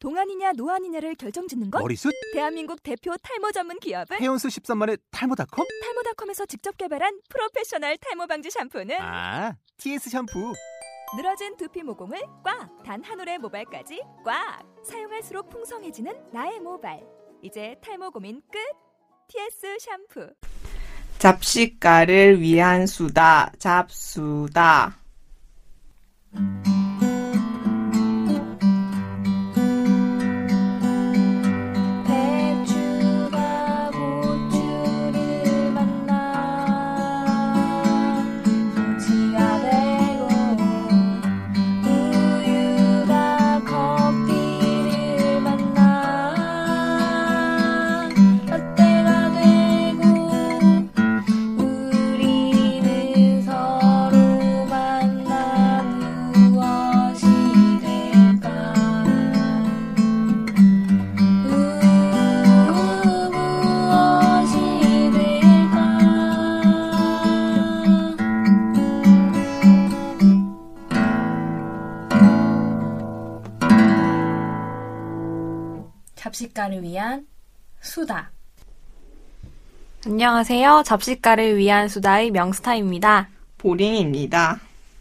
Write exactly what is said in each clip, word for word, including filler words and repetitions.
동안이냐 노안이냐를 결정짓는 것? 머리숱? 대한민국 대표 탈모 전문 기업은? 해온수 십삼만의 탈모닷컴? 탈모닷컴에서 직접 개발한 프로페셔널 탈모 방지 샴푸는? 아, 티에스 샴푸. 늘어진 두피 모공을 꽉! 단 한 올의 모발까지 꽉! 사용할수록 풍성해지는 나의 모발. 이제 탈모 고민 끝! 티에스 샴푸. 잡식가를 위한 수다, 잡수다. 잡식가를 위한 수다. 안녕하세요. 잡식가를 위한 수다의 명스타입니다. 보링입니다.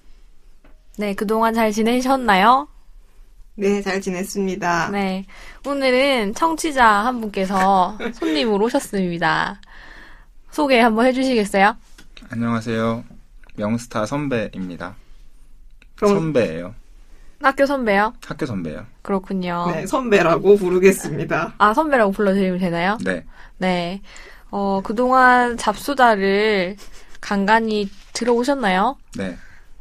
네, 그동안 잘 지내셨나요? 네, 잘 지냈습니다. 네, 오늘은 청취자 한 분께서 손님으로 오셨습니다. 소개 한번 해주시겠어요? 안녕하세요. 명스타 선배입니다. 그럼- 선배예요. 학교 선배요? 학교 선배요. 그렇군요. 네, 선배라고 부르겠습니다. 아, 선배라고 불러드리면 되나요? 네. 네. 어, 그동안 잡수다를 간간히 들어오셨나요? 네.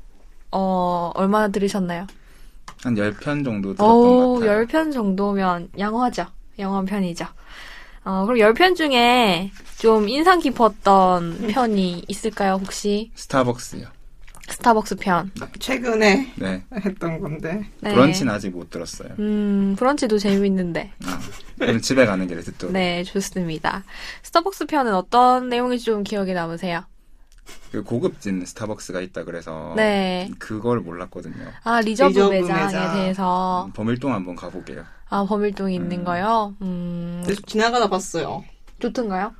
어, 얼마나 들으셨나요? 한 열 편 정도 들었던 오, 것 같아요. 십 편 정도면 양호하죠. 양호한 편이죠. 어, 그럼 십 편 중에 좀 인상 깊었던 편이 있을까요, 혹시? 스타벅스요. 스타벅스 편. 최근에 네. 했던 건데. 네. 브런치는 아직 못 들었어요. 음, 브런치도 재밌는데. 아, 그럼 집에 가는 길에 듣도록. 네, 좋습니다. 스타벅스 편은 어떤 내용이 좀 기억에 남으세요? 그 고급진 스타벅스가 있다 그래서 네. 그걸 몰랐거든요. 아, 리저브, 리저브 매장에 매장. 대해서. 범일동 한번 가보게요. 아, 범일동에 있는 음. 거요? 음, 그래서 지나가다 봤어요. 좋던가요?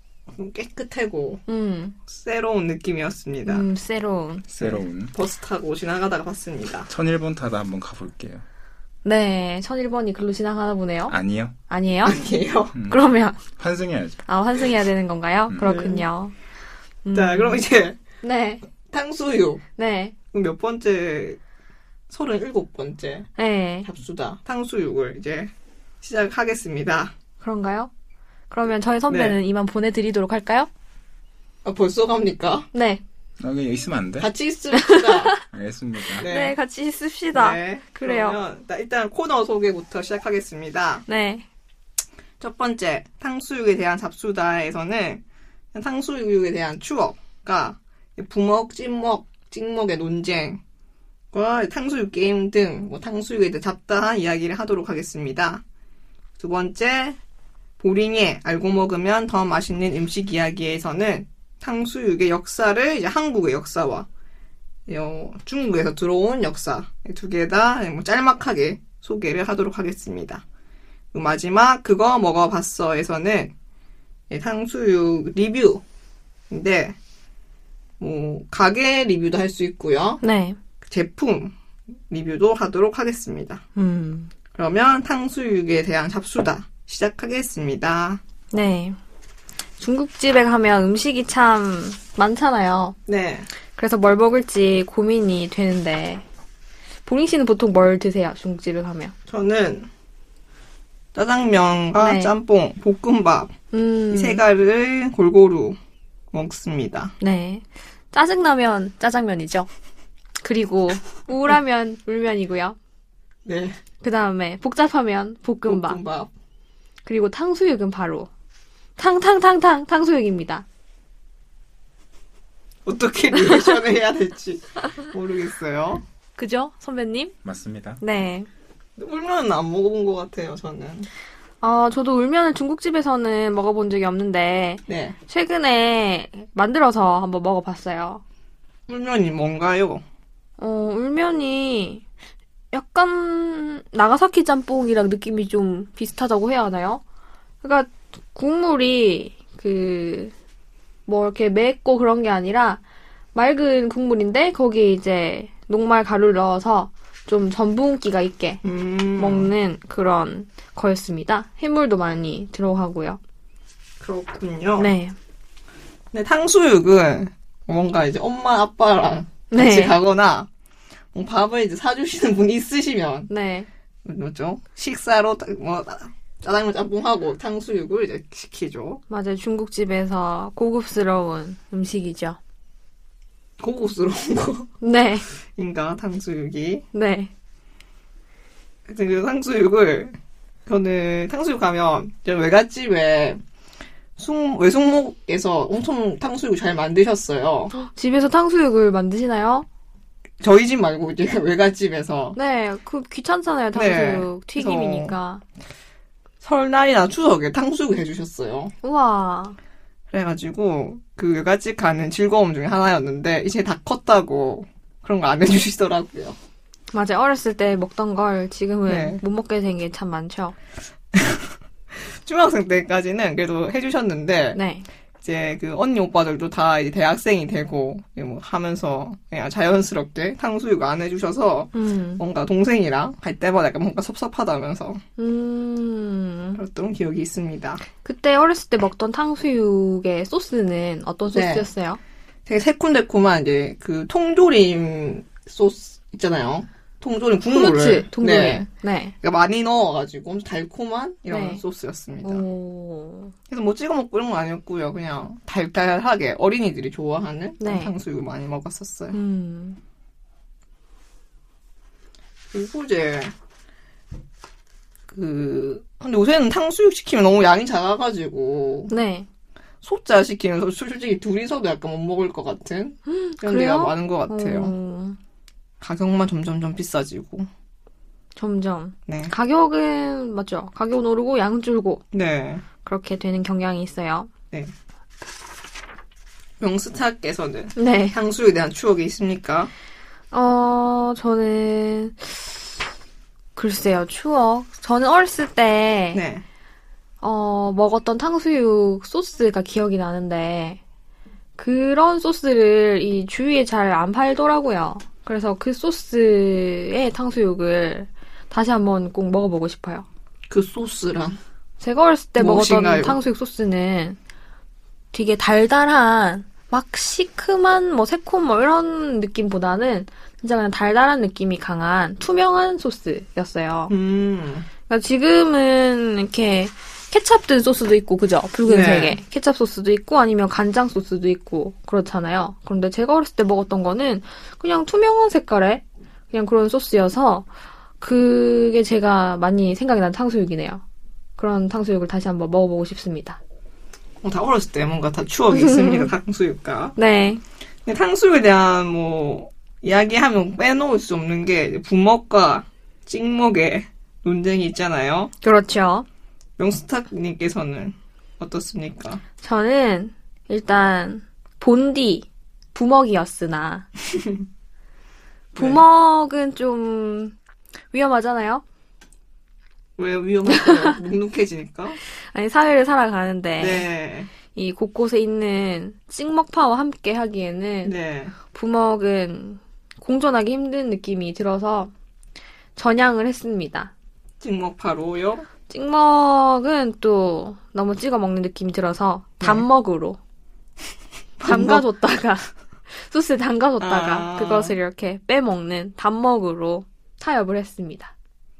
깨끗하고 음, 새로운 느낌이었습니다. 음, 새로운. 새로운. 버스 타고 지나가다가 봤습니다. 천일 번 타다 한번 가볼게요. 네, 천일 번이 글로 지나가나 보네요. 아니요. 아니에요? 아니에요. 음, 그러면, 환승해야죠. 아, 환승해야 되는 건가요? 음. 그렇군요. 음, 자, 그럼 이제 네, 탕수육. 네, 그럼 몇 번째? 서른일곱 번째 네. 잡수다. 탕수육을 이제 시작하겠습니다. 그런가요? 그러면 저희 선배는 이만 보내드리도록 할까요? 아, 벌써 갑니까? 네. 여기 있으면 안 돼? 같이 있읍시다. 알겠습니다. 네, 같이 씁시다. 네. 네. 그래요. 그러면 나 일단 코너 소개부터 시작하겠습니다. 첫 번째, 탕수육에 대한 잡수다에서는 탕수육에 대한 추억과 부먹, 찐먹, 찍먹의 논쟁과 탕수육 게임 등 뭐 탕수육에 대해 잡다한 이야기를 하도록 하겠습니다. 두 번째, 보링의 알고 먹으면 더 맛있는 음식 이야기에서는 탕수육의 역사를 이제 한국의 역사와 어, 중국에서 들어온 역사 두 개 다 뭐 짤막하게 소개를 하도록 하겠습니다. 그리고 마지막 그거 먹어봤어에서는 탕수육 리뷰인데 뭐 가게 리뷰도 할 수 있고요. 네. 제품 리뷰도 하도록 하겠습니다. 음. 그러면 탕수육에 대한 잡수다 시작하겠습니다. 네. 중국집에 가면 음식이 참 많잖아요. 네. 그래서 뭘 먹을지 고민이 되는데, 보링 씨는 보통 뭘 드세요? 중국집에 가면? 저는 짜장면과 네. 짬뽕, 볶음밥 음. 이 세 가지를 골고루 먹습니다. 네. 짜증나면 짜장면이죠. 그리고 우울하면 울면이고요. 네. 그 다음에 복잡하면 볶음밥. 볶음밥. 그리고 탕수육은 바로 탕탕탕탕 탕수육입니다. 어떻게 리액션을 해야 될지 모르겠어요. 그죠? 선배님? 맞습니다. 네. 울면은 안 먹어본 것 같아요, 저는. 어, 저도 울면을 중국집에서는 먹어본 적이 없는데 네. 최근에 만들어서 한번 먹어봤어요. 울면이 뭔가요? 어, 울면이 약간 나가사키 짬뽕이랑 느낌이 좀 비슷하다고 해야 하나요? 그러니까 국물이 그 뭐 이렇게 맵고 그런 게 아니라 맑은 국물인데 거기에 이제 녹말 가루를 넣어서 좀 전분기가 있게 음. 먹는 그런 거였습니다. 해물도 많이 들어가고요. 그렇군요. 네. 근데 탕수육은 뭔가 이제 엄마 아빠랑 같이 네. 가거나 뭐 밥을 이제 사주시는 분이 있으시면 네. 뭐죠? 식사로 뭐 짜장면 짬뽕하고 탕수육을 이제 시키죠. 맞아요. 중국집에서 고급스러운 음식이죠. 고급스러운 거. 네. 인가 탕수육이. 네. 그 탕수육을 저는 탕수육 가면 외갓집에 숭, 외숙목에서 엄청 탕수육 잘 만드셨어요. 집에서 탕수육을 만드시나요? 저희 집 말고 이제 외갓집에서. 네, 그 귀찮잖아요. 탕수육 네, 튀김이니까. 설날이나 추석에 탕수육 해주셨어요. 우와. 그래가지고 그 외갓집 가는 즐거움 중에 하나였는데 이제 다 컸다고 그런 거 안 해주시더라고요. 맞아요. 어렸을 때 먹던 걸 지금은 네. 못 먹게 된 게 참 많죠. 중학생 때까지는 그래도 해주셨는데 네. 이제 그 언니 오빠들도 다 이제 대학생이 되고 뭐 하면서 그냥 자연스럽게 탕수육 안 해주셔서 음. 뭔가 동생이랑 갈 때마다 약간 뭔가 섭섭하다면서 음. 그랬던 기억이 있습니다. 그때 어렸을 때 먹던 탕수육의 소스는 어떤 네. 소스였어요? 되게 새콤달콤한 이제 그 통조림 소스 있잖아요. 통조림 국물을. 그렇지. 통조림. 네. 네. 그러니까 많이 넣어가지고 엄청 달콤한 이런 네. 소스였습니다. 오. 그래서 뭐 찍어 먹고 이런 건 아니었고요. 그냥 달달하게 어린이들이 좋아하는 네. 탕수육을 많이 먹었었어요. 음. 그리고 이제 그 근데 요새는 탕수육 시키면 너무 양이 작아가지고 네. 소짜 시키면 솔직히 둘이서도 약간 못 먹을 것 같은 그런 그래요? 데가 많은 것 같아요. 오. 가격만 점점점 비싸지고. 점점. 네. 가격은 맞죠. 가격 오르고 양 줄고 네. 그렇게 되는 경향이 있어요. 네. 명스타께서는 네. 탕수육에 대한 추억이 있습니까? 어, 저는 글쎄요. 추억. 저는 어렸을 때 네. 어, 먹었던 탕수육 소스가 기억이 나는데 그런 소스를 이 주위에 잘 안 팔더라고요. 그래서 그 소스의 탕수육을 다시 한번 꼭 먹어보고 싶어요. 그 소스랑 제가 어렸을 때 무엇인가요? 먹었던 탕수육 소스는 되게 달달한 막 시큼한 뭐 새콤 뭐 이런 느낌보다는 진짜 그냥 달달한 느낌이 강한 투명한 소스였어요. 음. 그러니까 지금은 이렇게 케찹 든 소스도 있고 그죠? 붉은색에 네. 케찹 소스도 있고 아니면 간장 소스도 있고 그렇잖아요. 그런데 제가 어렸을 때 먹었던 거는 그냥 투명한 색깔의 그냥 그런 소스여서 그게 제가 많이 생각이 난 탕수육이네요. 그런 탕수육을 다시 한번 먹어보고 싶습니다. 어, 다 어렸을 때 뭔가 다 추억이 있습니다. 탕수육과. 네. 근데 탕수육에 대한 뭐 이야기하면 빼놓을 수 없는 게 부먹과 찍먹의 논쟁이 있잖아요. 그렇죠. 명스탁님께서는 어떻습니까? 저는 일단 본디 부먹이었으나 부먹은 좀 위험하잖아요. 왜 위험할까요? 눅눅해지니까? 아니 사회를 살아가는데 네. 이 곳곳에 있는 찍먹파와 함께 하기에는 네. 부먹은 공존하기 힘든 느낌이 들어서 전향을 했습니다. 찍먹파로요? 찍먹은 또 너무 찍어 먹는 느낌이 들어서 단먹으로 담가줬다가 소스에 담가줬다가 아. 그것을 이렇게 빼먹는 단먹으로 타협을 했습니다.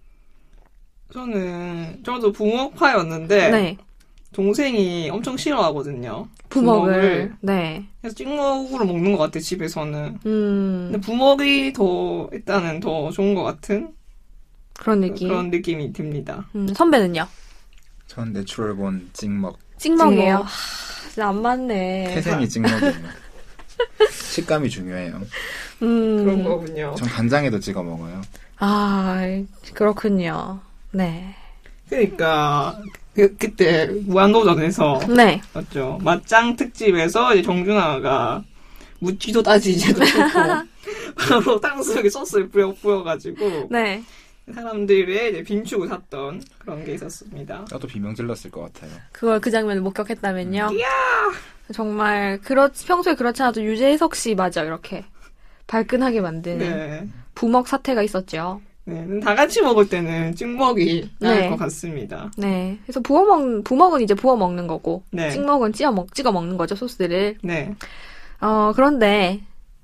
저는 저도 부먹파였는데 네. 동생이 엄청 싫어하거든요. 부먹을. 부먹을. 네. 그래서 찍먹으로 먹는 것 같아 집에서는. 음. 근데 부먹이 더 일단은 더 좋은 것 같은 그런 느낌. 그런 느낌이 듭니다. 음, 선배는요? 전 내추럴본 찍먹. 찍먹이에요. 찍먹. 하, 진짜 안 맞네. 태생이 찍먹이에요. 식감이 중요해요. 음. 그런 거군요. 전 간장에도 찍어 먹어요. 아, 그렇군요. 네. 그러니까 그, 그때 무한도전에서 네. 맞죠. 맞짱 특집에서 이제 정준하가 묻지도 따지지도 않고 바로 탕수육에 소스를 뿌려 뿌려가지고 네. 사람들의 이제 빈축을 샀던 그런 게 있었습니다. 나도 비명 질렀을 것 같아요. 그걸 그 장면을 목격했다면요. 이야! 정말 그렇 평소에 그렇지 않아도 유재석 씨 맞아 이렇게 발끈하게 만드는 네. 부먹 사태가 있었죠. 네, 다 같이 먹을 때는 찍먹이 나을 네. 것 같습니다. 네. 그래서 부어 먹 부먹은 이제 부어 먹는 거고 네. 찍먹은 찌어 먹 찍어 먹는 거죠 소스를. 네. 어 그런데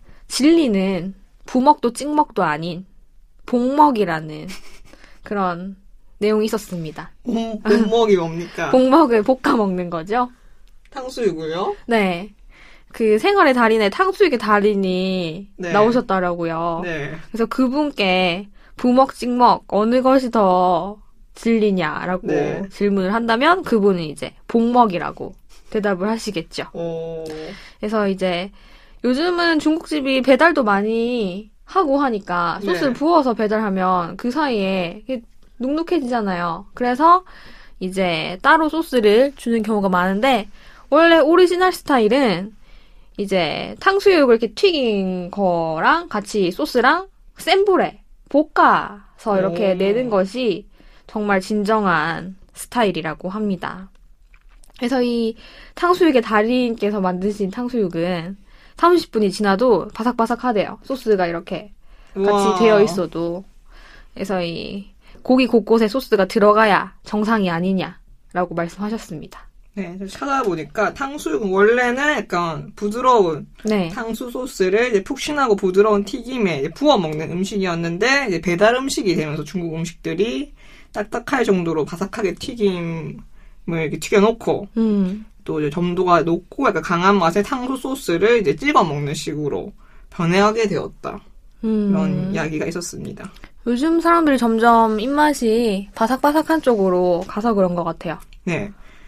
진리는 부먹도 찍먹도 아닌 복먹이라는 그런 내용이 있었습니다. 본, 본먹이 뭡니까? 복먹을 볶아 먹는 거죠. 탕수육을요? 네. 그 생활의 달인에 탕수육의 달인이 네. 나오셨더라고요. 네. 그래서 그분께 부먹, 찍먹 어느 것이 더 진리냐라고 네. 질문을 한다면 그분은 이제 복먹이라고 대답을 하시겠죠. 오. 그래서 이제 요즘은 중국집이 배달도 많이 하고 하니까 소스를 네. 부어서 배달하면 그 사이에 이게 눅눅해지잖아요. 그래서 이제 따로 소스를 주는 경우가 많은데 원래 오리지널 스타일은 이제 탕수육을 이렇게 튀긴 거랑 같이 소스랑 센 불에 볶아서 이렇게 오. 내는 것이 정말 진정한 스타일이라고 합니다. 그래서 이 탕수육의 달인께서 만드신 탕수육은 삼십 분이 지나도 바삭바삭하대요. 소스가 이렇게 같이 우와. 되어 있어도. 그래서 이 고기 곳곳에 소스가 들어가야 정상이 아니냐라고 말씀하셨습니다. 네, 좀 찾아보니까 탕수육은 원래는 약간 부드러운 네. 탕수 소스를 이제 푹신하고 부드러운 튀김에 이제 부어 먹는 음식이었는데 이제 배달 음식이 되면서 중국 음식들이 딱딱할 정도로 바삭하게 튀김을 이렇게 튀겨놓고 음. 또 이제 점도가 높고 약간 강한 맛의 탕수 소스를 이제 찍어 먹는 식으로 변해가게 되었다. 음. 그런 이야기가 있었습니다. 요즘 사람들이 점점 입맛이 바삭바삭한 쪽으로 가서 그런 것 같아요. 네.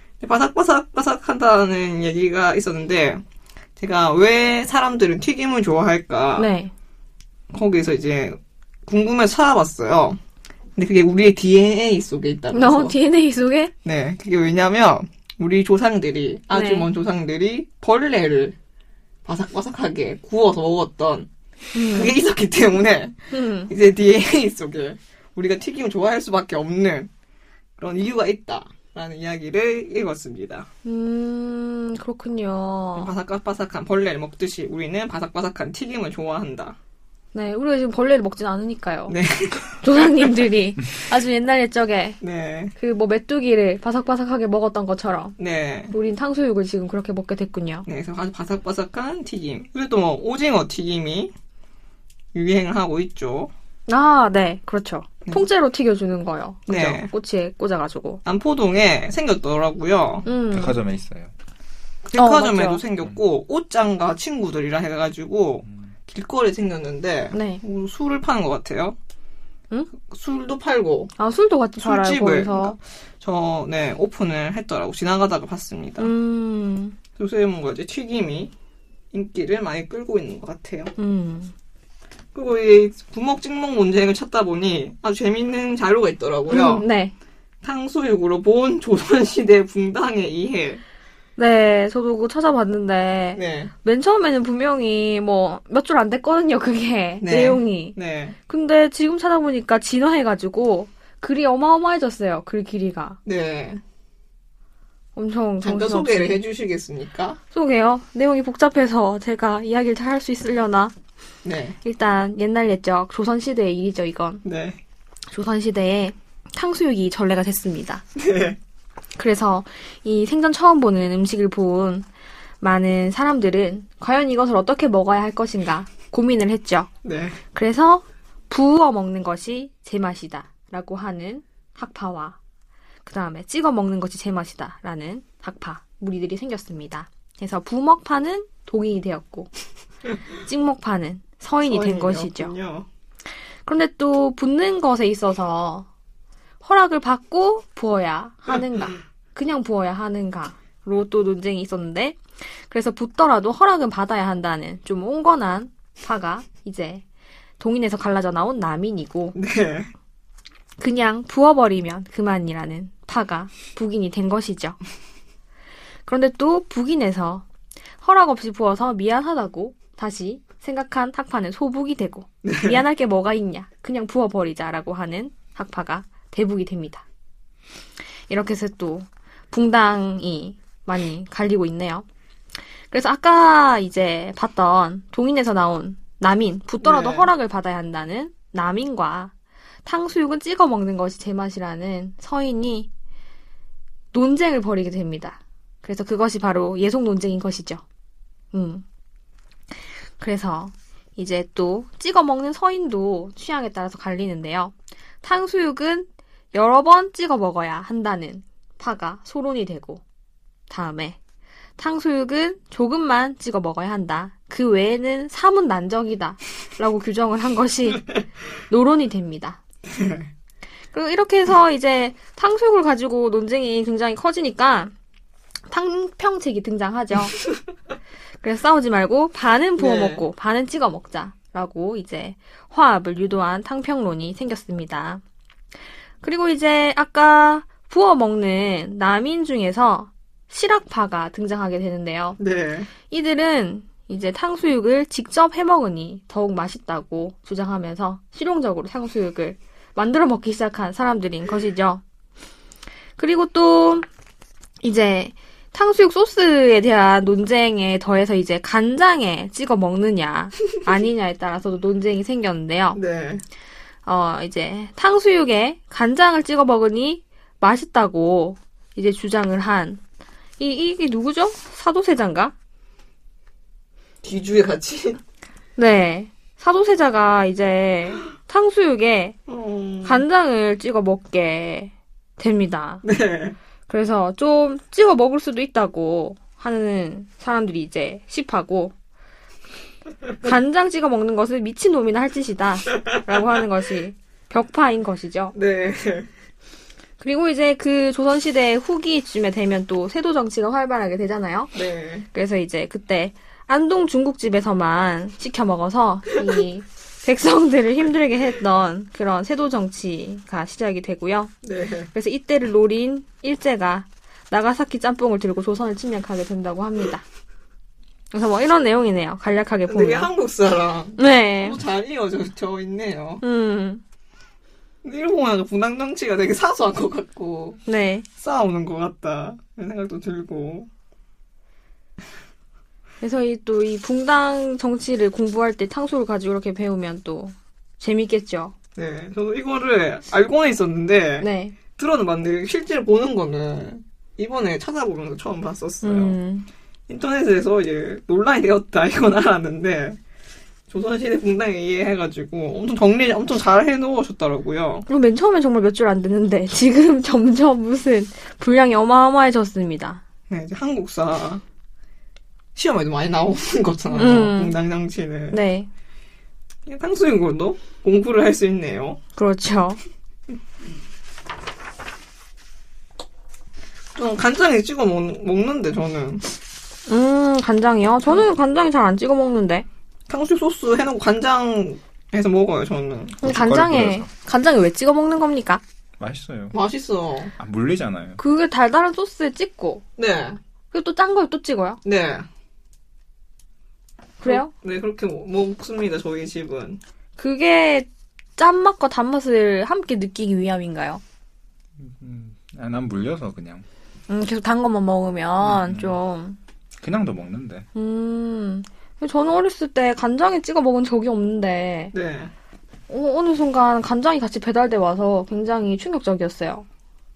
바삭바삭바삭하다는 얘기가 있었는데 제가 왜 사람들은 튀김을 좋아할까? 네. 거기서 이제 궁금해서 찾아봤어요. 근데 그게 우리의 디엔에이 속에 있다면서. 너 디엔에이 속에? 네. 그게 왜냐면 우리 조상들이 아주 네. 먼 조상들이 벌레를 바삭바삭하게 구워서 먹었던 음. 그게 있었기 때문에 음. 이제 디엔에이 속에 우리가 튀김을 좋아할 수밖에 없는 그런 이유가 있다라는 이야기를 읽었습니다. 음, 그렇군요. 바삭바삭한 벌레를 먹듯이 우리는 바삭바삭한 튀김을 좋아한다. 네, 우리가 지금 벌레를 먹진 않으니까요. 네. 조상님들이 아주 옛날 옛적에 네. 그 뭐 메뚜기를 바삭바삭하게 먹었던 것처럼 네. 우린 탕수육을 지금 그렇게 먹게 됐군요. 네, 그래서 아주 바삭바삭한 튀김. 그리고 또 뭐 오징어 튀김이 유행을 하고 있죠. 아, 네, 그렇죠. 네. 통째로 튀겨주는 거요. 그죠? 네. 꼬치에 꽂아가지고. 남포동에 생겼더라고요. 음. 백화점에 있어요. 백화점에도 맞죠. 생겼고 옷장과 친구들이라 해가지고 음. 길거리에 생겼는데 네. 어, 술을 파는 것 같아요. 응? 술도 팔고 아, 술도 같이 팔아요, 술집을 거기서. 저 네 오픈을 했더라고 지나가다가 봤습니다. 음, 요새 뭔가 이제 튀김이 인기를 많이 끌고 있는 것 같아요. 음. 그리고 이 부먹 찍먹 논쟁을 찾다 보니 아주 재밌는 자료가 있더라고요. 음, 네. 탕수육으로 본 조선시대 붕당의 이해. 네, 저도 그거 찾아봤는데, 네, 맨 처음에는 분명히 뭐, 몇 줄 안 됐거든요, 그게. 네. 내용이. 네, 근데 지금 찾아보니까 진화해가지고, 글이 어마어마해졌어요, 글 길이가. 네. 엄청 잠깐 정신없이. 소개를 해주시겠습니까? 소개요? 내용이 복잡해서 제가 이야기를 잘 할 수 있으려나? 네, 일단, 옛날 옛적, 조선시대의 일이죠, 이건. 네, 조선시대에 탕수육이 전래가 됐습니다. 네, 그래서 이 생전 처음 보는 음식을 본 많은 사람들은 과연 이것을 어떻게 먹어야 할 것인가 고민을 했죠. 네. 그래서 부어 먹는 것이 제맛이다 라고 하는 학파와 그 다음에 찍어 먹는 것이 제맛이다 라는 학파, 무리들이 생겼습니다. 그래서 부먹파는 동인이 되었고 찍먹파는 서인이 된 것이죠. 서인이었군요. 그런데 또 붓는 것에 있어서 허락을 받고 부어야 하는가, 그냥 부어야 하는가로 또 논쟁이 있었는데, 그래서 붓더라도 허락은 받아야 한다는 좀 온건한 파가 이제 동인에서 갈라져 나온 남인이고, 네, 그냥 부어버리면 그만이라는 파가 북인이 된 것이죠. 그런데 또 북인에서 허락 없이 부어서 미안하다고 다시 생각한 학파는 소북이 되고 미안할 게 뭐가 있냐 그냥 부어버리자라고 하는 학파가 대북이 됩니다. 이렇게 해서 또 붕당이 많이 갈리고 있네요. 그래서 아까 이제 봤던 동인에서 나온 남인, 붙더라도 네. 허락을 받아야 한다는 남인과 탕수육은 찍어 먹는 것이 제맛이라는 서인이 논쟁을 벌이게 됩니다. 그래서 그것이 바로 예속 논쟁인 것이죠. 음. 그래서 이제 또 찍어 먹는 서인도 취향에 따라서 갈리는데요. 탕수육은 여러 번 찍어 먹어야 한다는 파가 소론이 되고, 다음에 탕수육은 조금만 찍어 먹어야 한다. 그 외에는 사문 난적이다. 라고 규정을 한 것이 노론이 됩니다. 그리고 이렇게 해서 이제 탕수육을 가지고 논쟁이 굉장히 커지니까 탕평책이 등장하죠. 그래서 싸우지 말고 반은 부어 네. 먹고 반은 찍어 먹자라고 이제 화합을 유도한 탕평론이 생겼습니다. 그리고 이제 아까 부어 먹는 남인 중에서 실학파가 등장하게 되는데요. 네. 이들은 이제 탕수육을 직접 해먹으니 더욱 맛있다고 주장하면서 실용적으로 탕수육을 만들어 먹기 시작한 사람들인 것이죠. 그리고 또 이제 탕수육 소스에 대한 논쟁에 더해서 이제 간장에 찍어 먹느냐 아니냐에 따라서도 논쟁이 생겼는데요. 네. 어 이제 탕수육에 간장을 찍어 먹으니 맛있다고 이제 주장을 한 이, 이게 누구죠? 사도세자인가? 뒤주에 같이. 네. 사도세자가 이제 탕수육에 음. 간장을 찍어 먹게 됩니다. 네. 그래서 좀 찍어 먹을 수도 있다고 하는 사람들이 이제 씹하고, 간장 찍어 먹는 것은 미친놈이나 할 짓이다 라고 하는 것이 벽파인 것이죠. 네. 그리고 이제 그 조선시대 후기쯤에 되면 또 세도 정치가 활발하게 되잖아요. 네. 그래서 이제 그때 안동 중국집에서만 시켜 먹어서 이 백성들을 힘들게 했던 그런 세도 정치가 시작이 되고요. 네. 그래서 이때를 노린 일제가 나가사키 짬뽕을 들고 조선을 침략하게 된다고 합니다. 그래서 뭐 이런 내용이네요. 간략하게 보면. 되게 한국 사람. 네. 너무 잘 이어져 있네요. 음. 일본하고 분당 정치가 되게 사소한 것 같고 네. 싸우는 것 같다 이런 생각도 들고. 그래서 이 또 이 붕당 정치를 공부할 때 탕수를 가지고 이렇게 배우면 또 재밌겠죠. 네, 저도 이거를 알고는 있었는데 네. 들어는 봤는데 실제로 보는 거는 이번에 찾아보면서 처음 봤었어요. 음. 인터넷에서 이제 논란이 되었다 이건 알았는데 조선시대 붕당에 이해해가지고 엄청 정리 엄청 잘 해놓으셨더라고요. 그리고 맨 처음엔 정말 몇 줄 안 됐는데 지금 점점 무슨 분량이 어마어마해졌습니다. 네, 이제 한국사 시험에도 많이 나오는 거잖아요. 음. 붕당 정치는. 네. 탕수육으로도 공부를 할 수 있네요. 그렇죠. 좀 간장에 찍어 먹, 먹는데 저는 음, 간장이요? 저는 간장이 잘 안 찍어 먹는데. 탕수육 소스 해놓고 간장 해서 먹어요 저는. 근데 간장에, 간장에 왜 찍어 먹는 겁니까? 맛있어요. 맛있어. 아, 물리잖아요. 그게 달달한 소스에 찍고, 네. 그리고 또 짠 거에 또 찍어요? 네. 그래요? 네, 그렇게 먹- 먹습니다 저희 집은. 그게 짠맛과 단맛을 함께 느끼기 위함인가요? 음, 아, 난 물려서 그냥. 음, 계속 단 것만 먹으면 음. 좀, 그냥도 먹는데. 음. 저는 어렸을 때 간장에 찍어 먹은 적이 없는데, 네. 어, 어느 순간 간장이 같이 배달돼 와서 굉장히 충격적이었어요.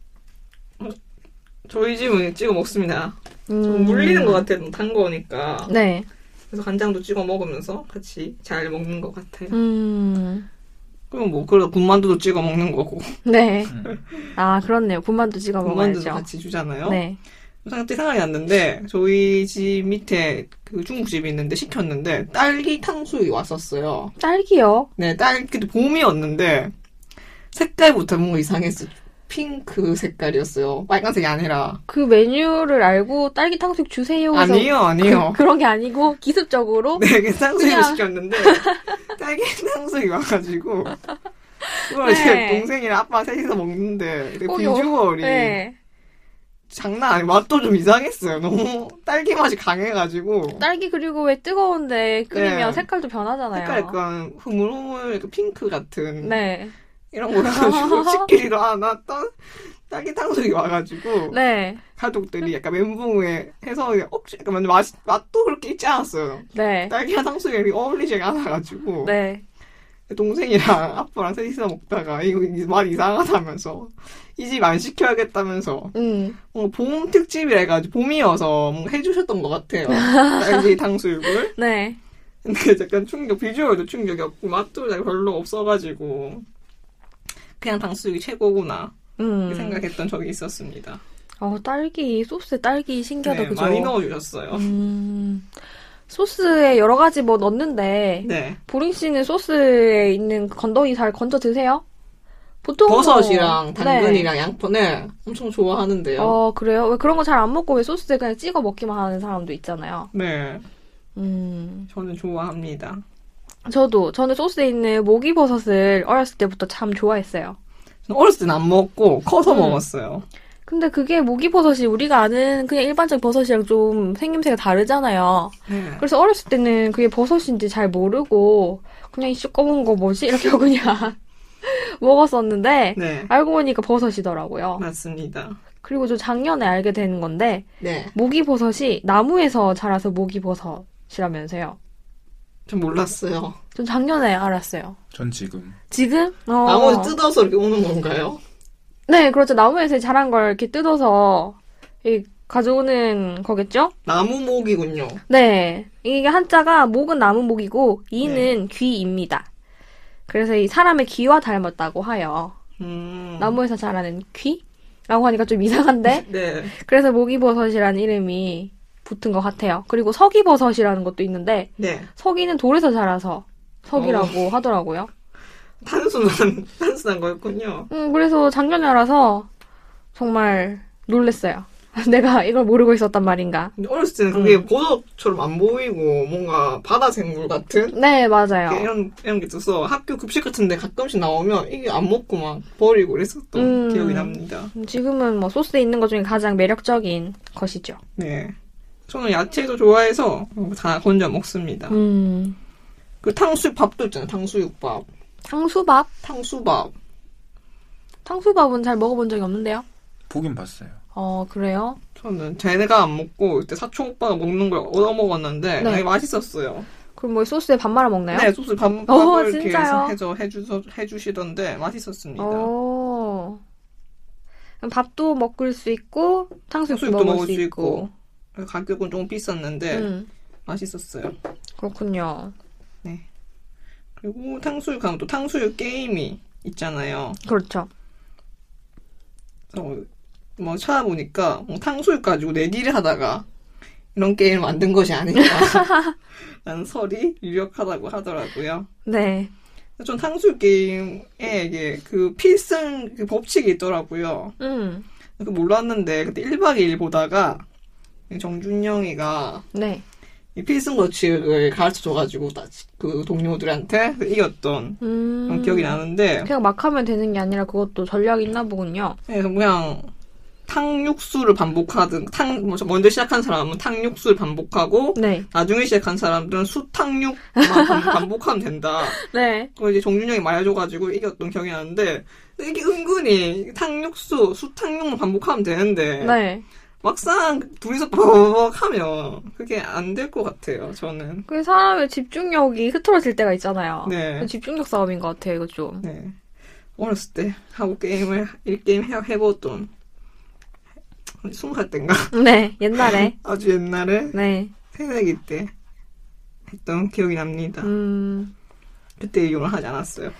저희 집은 찍어 먹습니다. 음. 좀 물리는 것 같아요. 단 거니까. 네. 그래서 간장도 찍어 먹으면서 같이 잘 먹는 것 같아요. 음. 그럼 뭐 그래도 군만두도 찍어 먹는 거고. 네. 음. 아, 그렇네요. 군만두 찍어 군만두도 먹어야죠. 같이 주잖아요. 네. 갑자기 생각이 났는데 저희 집 밑에 그 중국집이 있는데 시켰는데 딸기 탕수육이 왔었어요. 딸기요? 네, 딸기도 봄이었는데 색깔부터 뭔가 이상했어요. 핑크 색깔이었어요. 빨간색이 아니라. 그 메뉴를 알고 딸기 탕수육 주세요 해서 아니요, 아니요. 그, 런 게 아니고 기습적으로 네, 그 탕수육을 그냥- 시켰는데 딸기 탕수육이 와가지고 그걸 네. 제 동생이랑 아빠 셋이서 먹는데 되게 어, 요- 비주얼이 네. 장난 아니고 맛도 좀 이상했어요. 너무 딸기 맛이 강해가지고. 딸기 그리고 왜 뜨거운데 끓이면 네. 색깔도 변하잖아요. 색깔 약간 흐물흐물 약간 핑크 같은. 네. 이런 거 해가지고 식기리도 안 왔던 딸기 탕수육이 와가지고. 네. 가족들이 약간 멘붕에 해서 억지, 약간 맛, 맛도 그렇게 있지 않았어요. 네. 딸기랑 탕수육이 어울리지가 않아가지고. 네. 동생이랑 아빠랑 셋이서 먹다가 이거 맛 이상하다면서 이 집 안 시켜야겠다면서 음. 뭔가 봄 특집이라 해가지고 봄이어서 뭔가 해주셨던 것 같아요. 딸기 탕수육을. 네. 근데 약간 충격, 비주얼도 충격이었고 맛도 별로 없어가지고 그냥 탕수육이 최고구나 음. 생각했던 적이 있었습니다. 어, 딸기, 소스에 딸기 신기하다, 네, 그죠? 많이 넣어주셨어요. 음. 소스에 여러 가지 뭐 넣는데 네. 보링 씨는 소스에 있는 건더기 잘 건져 드세요? 보통 버섯이랑 뭐, 당근이랑 네. 양파는 엄청 좋아하는데요. 어, 그래요? 왜 그런 거 잘 안 먹고 왜 소스에 그냥 찍어 먹기만 하는 사람도 있잖아요. 네, 음. 저는 좋아합니다. 저도 저는 소스에 있는 목이버섯을 어렸을 때부터 참 좋아했어요. 저는 어렸을 때는 안 먹고 커서 음. 먹었어요. 근데 그게 목이버섯이 우리가 아는 그냥 일반적 버섯이랑 좀 생김새가 다르잖아요. 네. 그래서 어렸을 때는 그게 버섯인지 잘 모르고 그냥 이씨 검은 거 뭐지? 이렇게 하고 그냥 먹었었는데 네, 알고 보니까 버섯이더라고요. 맞습니다. 그리고 저 작년에 알게 되는 건데 네, 목이버섯이 나무에서 자라서 목이버섯이라면서요. 전 몰랐어요. 전 작년에 알았어요. 전 지금. 지금? 어. 나무에서 뜯어서 이렇게 오는 건가요? 네, 그렇죠. 나무에서 자란 걸 이렇게 뜯어서 이 가져오는 거겠죠? 나무목이군요. 네. 이게 한자가 목은 나무 목이고 이는 네. 귀입니다. 그래서 이 사람의 귀와 닮았다고 하여 음. 나무에서 자라는 귀라고 하니까 좀 이상한데 네. 그래서 목이버섯이라는 이름이 붙은 것 같아요. 그리고 서기버섯이라는 것도 있는데 네. 서기는 돌에서 자라서 서기라고 어. 하더라고요. 단순한, 단순한 거였군요. 음, 그래서 작년에 알아서 정말 놀랬어요. 내가 이걸 모르고 있었단 말인가. 근데 어렸을 때는 그게 음. 버섯처럼 안 보이고 뭔가 바다 생물 같은 네, 맞아요. 이런 이런 게 있어서 학교 급식 같은데 가끔씩 나오면 이게 안 먹고 막 버리고 그랬었던 음. 기억이 납니다. 지금은 뭐 소스에 있는 것 중에 가장 매력적인 것이죠. 네. 저는 야채도 좋아해서 다 건져 먹습니다. 음. 그 탕수육 밥도 있잖아요. 탕수육밥. 탕수밥? 탕수밥. 탕수밥은 잘 먹어본 적이 없는데요. 보긴 봤어요. 어, 그래요? 저는 쟤네가 안 먹고 그때 사촌 오빠가 먹는 걸 얻어 먹었는데 네. 되게 맛있었어요. 그럼 뭐 소스에 밥 말아 먹나요? 네, 소스 밥, 어, 밥을 이렇게 진짜요? 해서 해주, 해주시던데 맛있었습니다. 어. 그럼 밥도 먹을 수 있고 탕수육도, 탕수육도 먹을 수 있고. 가격은 좀 비쌌는데 음, 맛있었어요. 그렇군요. 그리고 탕수육 하면 또 탕수육 게임이 있잖아요. 그렇죠. 그래서 뭐 찾아보니까 뭐 탕수육 가지고 내기를 하다가 이런 게임을 만든 것이 아닌가 라는 설이 유력하다고 하더라고요. 네. 전 탕수육 게임에 이게 그 필승 그 법칙이 있더라고요. 음, 그 몰랐는데 그때 일 박 이 일 보다가 정준영이가 네. 이 필승 법칙을 가르쳐줘가지고 그 동료들한테 이겼던 음. 그런 기억이 나는데 그냥 막 하면 되는 게 아니라 그것도 전략이 있나 보군요. 그래서 그냥 탕육수를 반복하든 탕 먼저 시작한 사람은 탕육수를 반복하고 네. 나중에 시작한 사람들은 수탕육만 반- 반복하면 된다. 네. 그걸 이제 정준영이 말해줘가지고 이겼던 기억이 나는데 이게 은근히 탕육수, 수탕육만 반복하면 되는데 네. 막상 둘이서 버벅 하면 그게 안 될 것 같아요. 저는. 그 사람의 집중력이 흐트러질 때가 있잖아요. 네. 집중력 싸움인 것 같아요, 이거 좀. 네. 어렸을 때 하고 게임을 일 게임 해 해봤던 스무 살 때인가 네, 옛날에. 아주 옛날에 네. 새내기 때 했던 기억이 납니다. 음, 그때 이용을 하지 않았어요.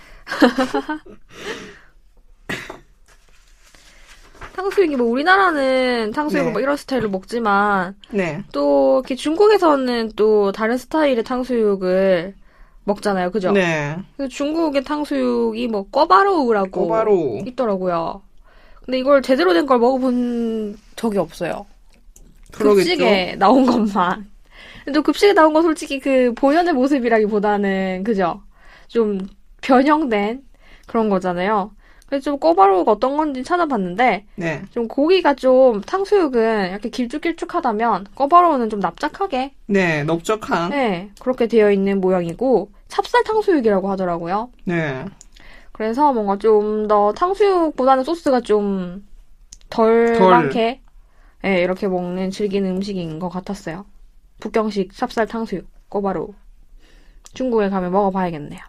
탕수육이 뭐 우리나라는 탕수육을 네. 뭐 이런 스타일로 먹지만 네. 또 이렇게 중국에서는 또 다른 스타일의 탕수육을 먹잖아요, 그죠? 네. 그래서 중국의 탕수육이 뭐 꿔바로우라고 꼬바로. 있더라고요. 근데 이걸 제대로 된 걸 먹어본 적이 없어요. 그러겠죠. 급식에 나온 것만. 근데 또 급식에 나온 건 솔직히 그 본연의 모습이라기보다는 그죠? 좀 변형된 그런 거잖아요. 그래서 좀 꼬바로우가 어떤 건지 찾아봤는데 네. 좀 고기가 좀 탕수육은 이렇게 길쭉길쭉하다면 꼬바로우는 좀 납작하게 네, 넓적한. 네, 그렇게 되어 있는 모양이고 찹쌀 탕수육이라고 하더라고요. 네. 그래서 뭔가 좀 더 탕수육보다는 소스가 좀 덜 덜. 많게 네, 이렇게 먹는 즐기는 음식인 것 같았어요. 북경식 찹쌀 탕수육 꼬바로우. 중국에 가면 먹어봐야겠네요.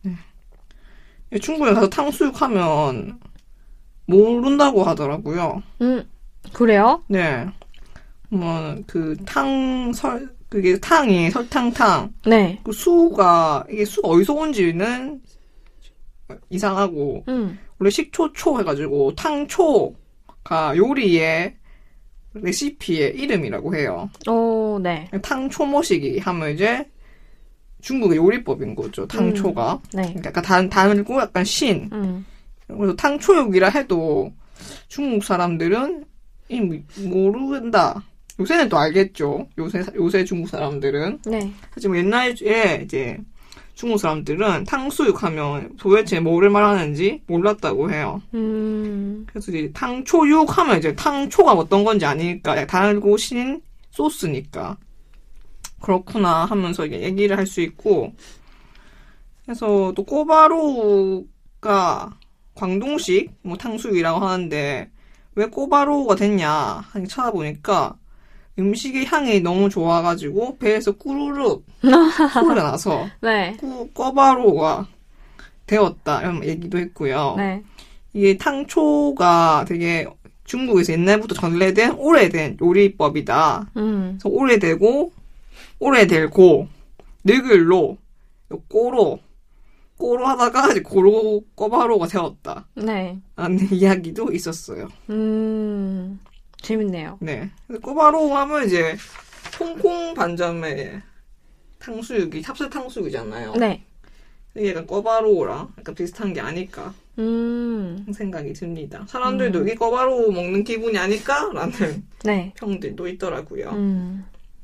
중국에 가서 탕수육 하면 모른다고 하더라고요. 음, 그래요? 네. 뭐, 그, 탕, 설, 그게 탕이 설탕탕. 네. 그 수가, 이게 수가 어디서 온지는 이상하고, 음. 원래 식초초 해가지고, 탕초가 요리의 레시피의 이름이라고 해요. 오, 네. 탕초모시기 하면 이제 중국의 요리법인 거죠, 탕초가. 음, 네. 약간 단, 달고 약간 신. 음. 그래서 탕초육이라 해도 중국 사람들은 이 모른다. 요새는 또 알겠죠. 요새, 요새 중국 사람들은. 네. 하지만 옛날에 이제 중국 사람들은 탕수육 하면 도대체 뭐를 말하는지 몰랐다고 해요. 음. 그래서 이제 탕초육 하면 이제 탕초가 어떤 건지 아니니까 달고 신 소스니까. 그렇구나 하면서 이게 얘기를 할 수 있고. 그래서 또 꼬바로우가 광동식 뭐 탕수육이라고 하는데 왜 꼬바로우가 됐냐 하니 찾아보니까 음식의 향이 너무 좋아가지고 배에서 꾸르륵 소리가 나서 네. 꾸, 꼬바로우가 되었다 이런 얘기도 했고요. 네. 이게 탕초가 되게 중국에서 옛날부터 전래된 오래된 요리법이다. 음. 그래서 오래되고 오래될고 늙을로 꼬로 꼬로 하다가 이제 고로 꼬바로우가 되었다. 네. 라는 이야기도 있었어요. 음. 재밌네요. 네. 꼬바로우 하면 이제 홍콩 반점의 탕수육이 찹쌀 탕수육이잖아요. 네. 이게 약간 꼬바로우랑 약간 비슷한 게 아닐까 음. 생각이 듭니다. 사람들도 음. 이게 꼬바로우 먹는 기분이 아닐까라는 네. 평들도 있더라고요. 음.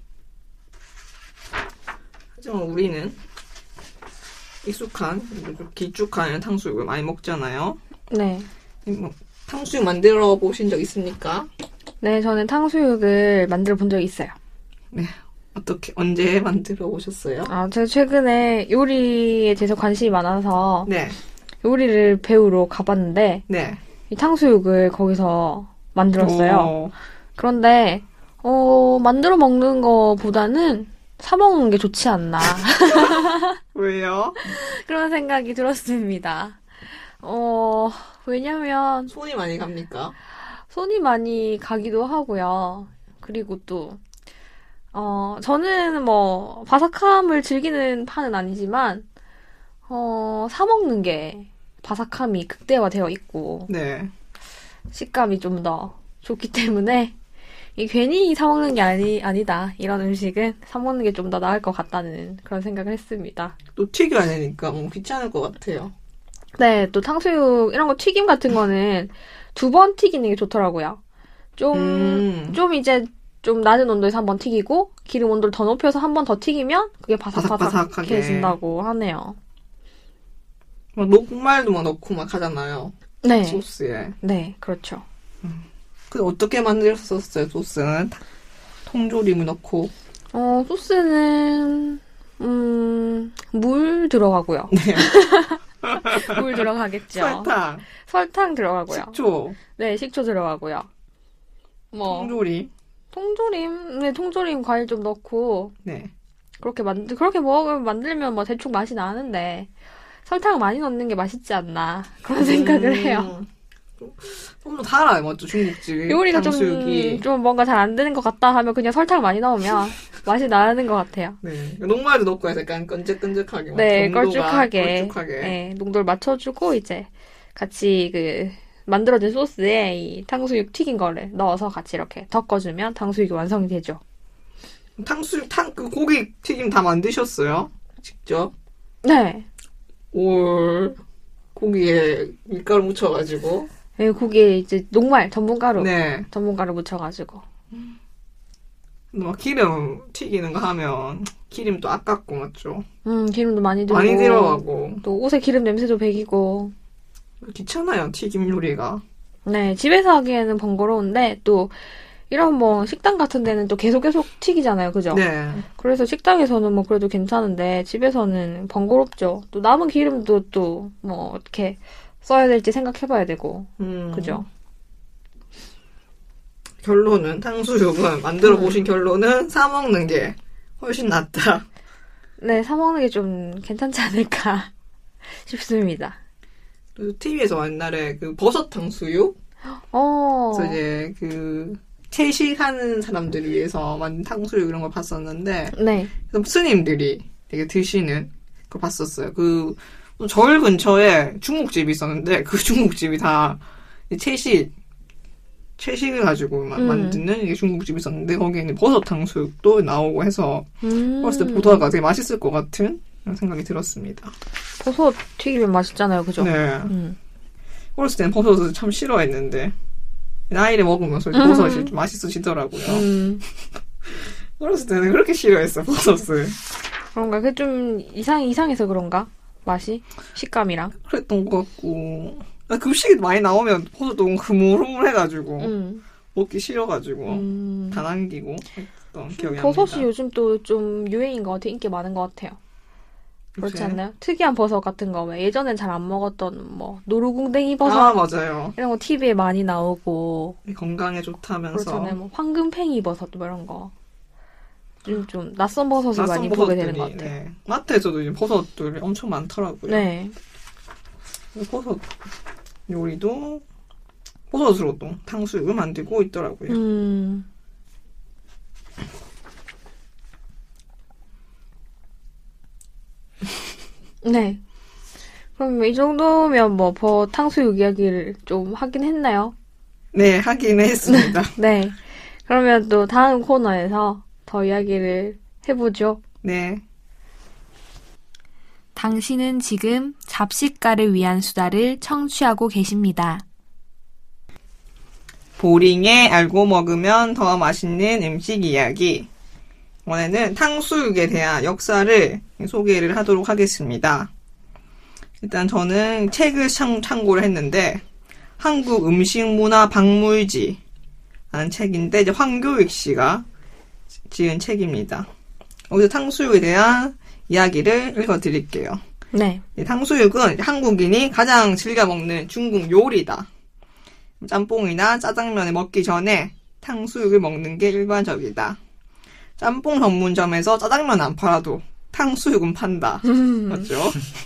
하지만 우리는 익숙한 길쭉한 탕수육을 많이 먹잖아요. 네. 뭐, 탕수육 만들어 보신 적 있습니까? 네, 저는 탕수육을 만들어 본 적이 있어요. 네. 어떻게, 언제 만들어 보셨어요? 아, 제가 최근에 요리에 대해서 관심이 많아서 네. 요리를 배우러 가봤는데 네. 이 탕수육을 거기서 만들었어요. 오. 그런데 어, 만들어 먹는 거보다는 사 먹는 게 좋지 않나 왜요? 그런 생각이 들었습니다. 어, 왜냐면 손이 많이 갑니까? 손이 많이 가기도 하고요. 그리고 또 어, 저는 뭐 바삭함을 즐기는 판은 아니지만 어, 사 먹는 게 바삭함이 극대화되어 있고 네. 식감이 좀 더 좋기 때문에 이 괜히 사 먹는 게 아니 아니다. 이런 음식은 사 먹는 게 좀 더 나을 것 같다는 그런 생각을 했습니다. 또 튀겨야 되니까 뭐 귀찮을 것 같아요. 네, 또 탕수육 이런 거 튀김 같은 거는 두 번 튀기는 게 좋더라고요. 좀, 음. 좀 이제 좀 낮은 온도에서 한 번 튀기고 기름 온도를 더 높여서 한 번 더 튀기면 그게 바삭바삭해진다고 하네요. 막 녹말도 막 넣고 막 하잖아요. 네. 소스에. 네, 그렇죠. 근데 어떻게 만들었었어요, 소스는? 통조림을 넣고. 어, 소스는, 음, 물 들어가고요. 네. 물 들어가겠죠. 설탕. 설탕 들어가고요. 식초. 네, 식초 들어가고요. 뭐, 통조림. 통조림, 네, 통조림 과일 좀 넣고, 네. 그렇게 만, 그렇게 먹으면, 만들면 뭐 대충 맛이 나는데, 설탕 많이 넣는 게 맛있지 않나, 그런 생각을 음. 해요. 좀 더 달아요, 맞죠? 중국집 요리가 좀, 탕수육이. 좀 뭔가 잘 안 되는 것 같다 하면 그냥 설탕 많이 넣으면 맛이 나는 것 같아요. 네. 녹말도 넣고 해서 약간 끈적끈적하게. 네, 농도가 걸쭉하게. 걸쭉하게. 네, 농도를 맞춰주고, 이제, 같이 그, 만들어진 소스에 이 탕수육 튀긴 거를 넣어서 같이 이렇게 덮어주면 탕수육이 완성이 되죠. 탕수육, 탕, 그 고기 튀김 다 만드셨어요? 직접? 네. 올, 고기에 밀가루 묻혀가지고. 네, 고기에 이제 녹말, 전분가루. 네. 전분가루 묻혀가지고. 막 기름 튀기는 거 하면 기름 또 아깝고, 맞죠? 음, 기름도 많이 들고. 많이 들어가고. 또 옷에 기름 냄새도 배기고. 귀찮아요, 튀김 요리가. 네, 집에서 하기에는 번거로운데 또 이런 뭐 식당 같은 데는 또 계속 계속 튀기잖아요, 그죠? 네. 그래서 식당에서는 뭐 그래도 괜찮은데 집에서는 번거롭죠. 또 남은 기름도 또 뭐 어떻게 써야 될지 생각해봐야 되고, 음. 그죠? 결론은 탕수육은 만들어 보신 음. 결론은 사 먹는 게 훨씬 낫다. 네, 사 먹는 게 좀 괜찮지 않을까 싶습니다. 티비에서 옛날에 그 버섯 탕수육? 어. 그래서 이제 그 채식하는 사람들을 위해서 만든 탕수육 이런 걸 봤었는데, 네. 스님들이 되게 드시는 거 봤었어요. 그 절 근처에 중국집이 있었는데 그 중국집이 다 채식 채식을 가지고 음. 만드는 이게 중국집이 있었는데 거기에는 버섯 탕수육도 나오고 해서 음. 어렸을 때 보다가 되게 맛있을 것 같은 그런 생각이 들었습니다. 버섯 튀기면 맛있잖아요, 그죠? 네. 음. 어렸을 때는 버섯을 참 싫어했는데 나이를 먹으면서 음. 버섯이 좀 맛있어지더라고요. 음. 어렸을 때는 그렇게 싫어했어, 버섯을. 그런가? 그게 좀 이상, 이상해서 그런가? 맛이? 식감이랑? 그랬던 것 같고. 급식이 많이 나오면 버섯 너무 흐물흐물해가지고 음. 먹기 싫어가지고 음. 다 남기고 했던 기억이 버섯이 납니다. 요즘 또 좀 유행인 것 같아요. 인기 많은 것 같아요. 그렇지 요새? 않나요? 특이한 버섯 같은 거 왜 예전엔 잘 안 먹었던 뭐 노루궁뎅이 버섯 아 맞아요. 이런 거 티비에 많이 나오고 건강에 좋다면서 그렇잖아요. 뭐 황금팽이 버섯 뭐 이런 거. 좀, 좀 낯선 버섯을 낯선 많이 버섯들이, 보게 되는 것 같아요. 네. 마트에서도 이제 버섯들이 엄청 많더라고요. 네. 버섯 요리도 버섯으로 또 탕수육을 만들고 있더라고요. 음. 네. 그럼 이 정도면 뭐 버 탕수육 이야기를 좀 하긴 했나요? 네, 하긴 했습니다. 네. 그러면 또 다음 코너에서 더 이야기를 해보죠. 네. 당신은 지금 잡식가를 위한 수다를 청취하고 계십니다. 보링에 알고 먹으면 더 맛있는 음식 이야기. 이번에는 탕수육에 대한 역사를 소개를 하도록 하겠습니다. 일단 저는 책을 참, 참고를 했는데 한국 음식문화 박물지 라는 책인데 이제 황교익 씨가 지은 책입니다. 여기서 탕수육에 대한 이야기를 읽어드릴게요. 네. 탕수육은 한국인이 가장 즐겨 먹는 중국 요리다. 짬뽕이나 짜장면을 먹기 전에 탕수육을 먹는 게 일반적이다. 짬뽕 전문점에서 짜장면 안 팔아도 탕수육은 판다. 음. 맞죠?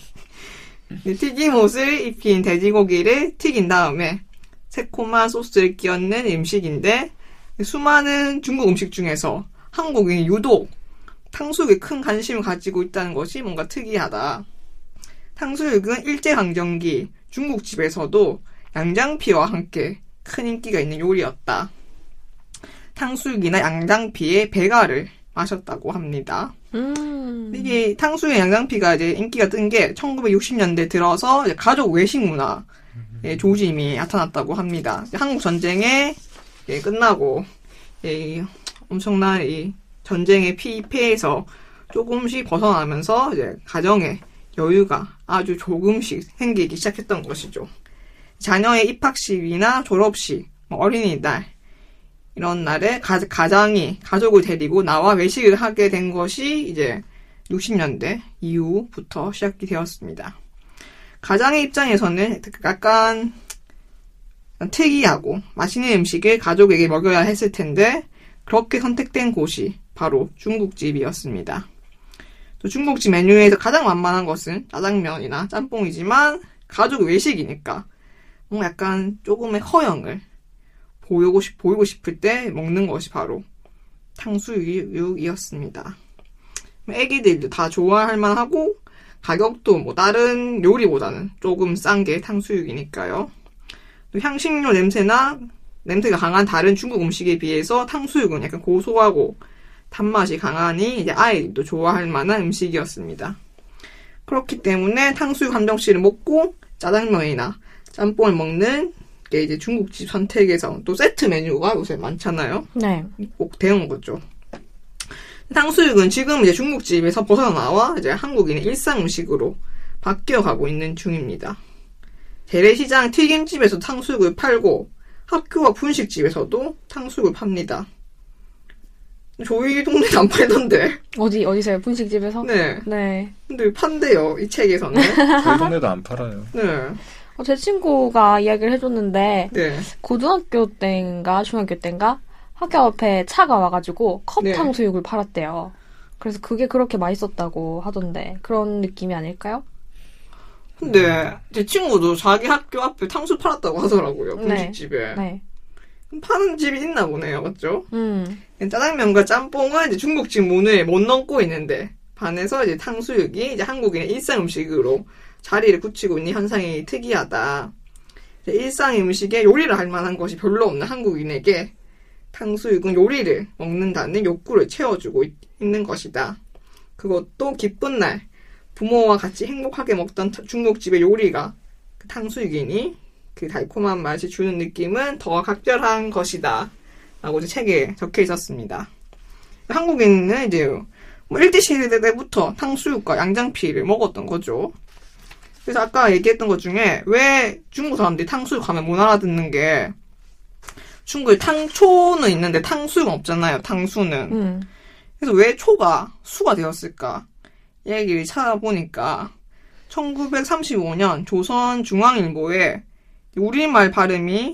튀김옷을 입힌 돼지고기를 튀긴 다음에 새콤한 소스를 끼얹는 음식인데 수많은 중국 음식 중에서 한국인이 유독 탕수육에 큰 관심을 가지고 있다는 것이 뭔가 특이하다. 탕수육은 일제강점기 중국집에서도 양장피와 함께 큰 인기가 있는 요리였다. 탕수육이나 양장피에 배가를 마셨다고 합니다. 음. 이게 탕수육 양장피가 이제 인기가 뜬 게 천구백육십 년대 들어서 이제 가족 외식 문화의 조짐이 나타났다고 합니다. 한국 전쟁에 끝나고 엄청난 이 전쟁의 피폐에서 조금씩 벗어나면서 이제 가정에 여유가 아주 조금씩 생기기 시작했던 것이죠. 자녀의 입학식이나 졸업식, 어린이날 이런 날에 가, 가장이 가족을 데리고 나와 외식을 하게 된 것이 이제 육십 년대 이후부터 시작이 되었습니다. 가장의 입장에서는 약간 특이하고 맛있는 음식을 가족에게 먹여야 했을 텐데 그렇게 선택된 곳이 바로 중국집이었습니다. 또 중국집 메뉴에서 가장 만만한 것은 짜장면이나 짬뽕이지만 가족 외식이니까 뭔가 약간 조금의 허영을 보이고, 싶, 보이고 싶을 때 먹는 것이 바로 탕수육이었습니다. 애기들도 다 좋아할 만하고 가격도 뭐 다른 요리보다는 조금 싼 게 탕수육이니까요. 또 향신료 냄새나 냄새가 강한 다른 중국 음식에 비해서 탕수육은 약간 고소하고 단맛이 강하니 이제 아이들도 좋아할 만한 음식이었습니다. 그렇기 때문에 탕수육 한 병씩을 먹고 짜장면이나 짬뽕을 먹는 게 이제 중국집 선택에서 또 세트 메뉴가 요새 많잖아요. 네. 꼭 되는 거죠. 탕수육은 지금 이제 중국집에서 벗어나와 이제 한국인의 일상 음식으로 바뀌어가고 있는 중입니다. 재래시장 튀김집에서 탕수육을 팔고 학교와 분식집에서도 탕수육을 팝니다. 저희 동네는 안 팔던데. 어디, 어디서요? 분식집에서? 네. 네. 근데 판대요, 이 책에서는. 저희 동네도 안 팔아요. 네. 어, 제 친구가 이야기를 해줬는데, 네. 고등학교 때인가, 중학교 때인가, 학교 앞에 차가 와가지고 컵 네. 탕수육을 팔았대요. 그래서 그게 그렇게 맛있었다고 하던데, 그런 느낌이 아닐까요? 근데 제 친구도 자기 학교 앞에 탕수육 팔았다고 하더라고요, 분식집에. 네. 파는 집이 있나 보네요, 맞죠? 음. 짜장면과 짬뽕은 이제 중국집 문을 못 넘고 있는데 반해서 이제 탕수육이 이제 한국인의 일상 음식으로 자리를 굳히고 있는 현상이 특이하다. 일상 음식에 요리를 할 만한 것이 별로 없는 한국인에게 탕수육은 요리를 먹는다는 욕구를 채워주고 있, 있는 것이다. 그것도 기쁜 날 부모와 같이 행복하게 먹던 중국집의 요리가 그 탕수육이니 그 달콤한 맛이 주는 느낌은 더 각별한 것이다. 라고 이제 책에 적혀 있었습니다. 한국인은 이제 뭐 일제 시대 때부터 탕수육과 양장피를 먹었던 거죠. 그래서 아까 얘기했던 것 중에 왜 중국 사람들이 탕수육 하면 못 알아듣는 게 중국에 탕초는 있는데 탕수육은 없잖아요. 탕수는. 음. 그래서 왜 초가 수가 되었을까? 얘기를 찾아보니까 천구백삼십오 년 조선중앙일보에 우리말 발음이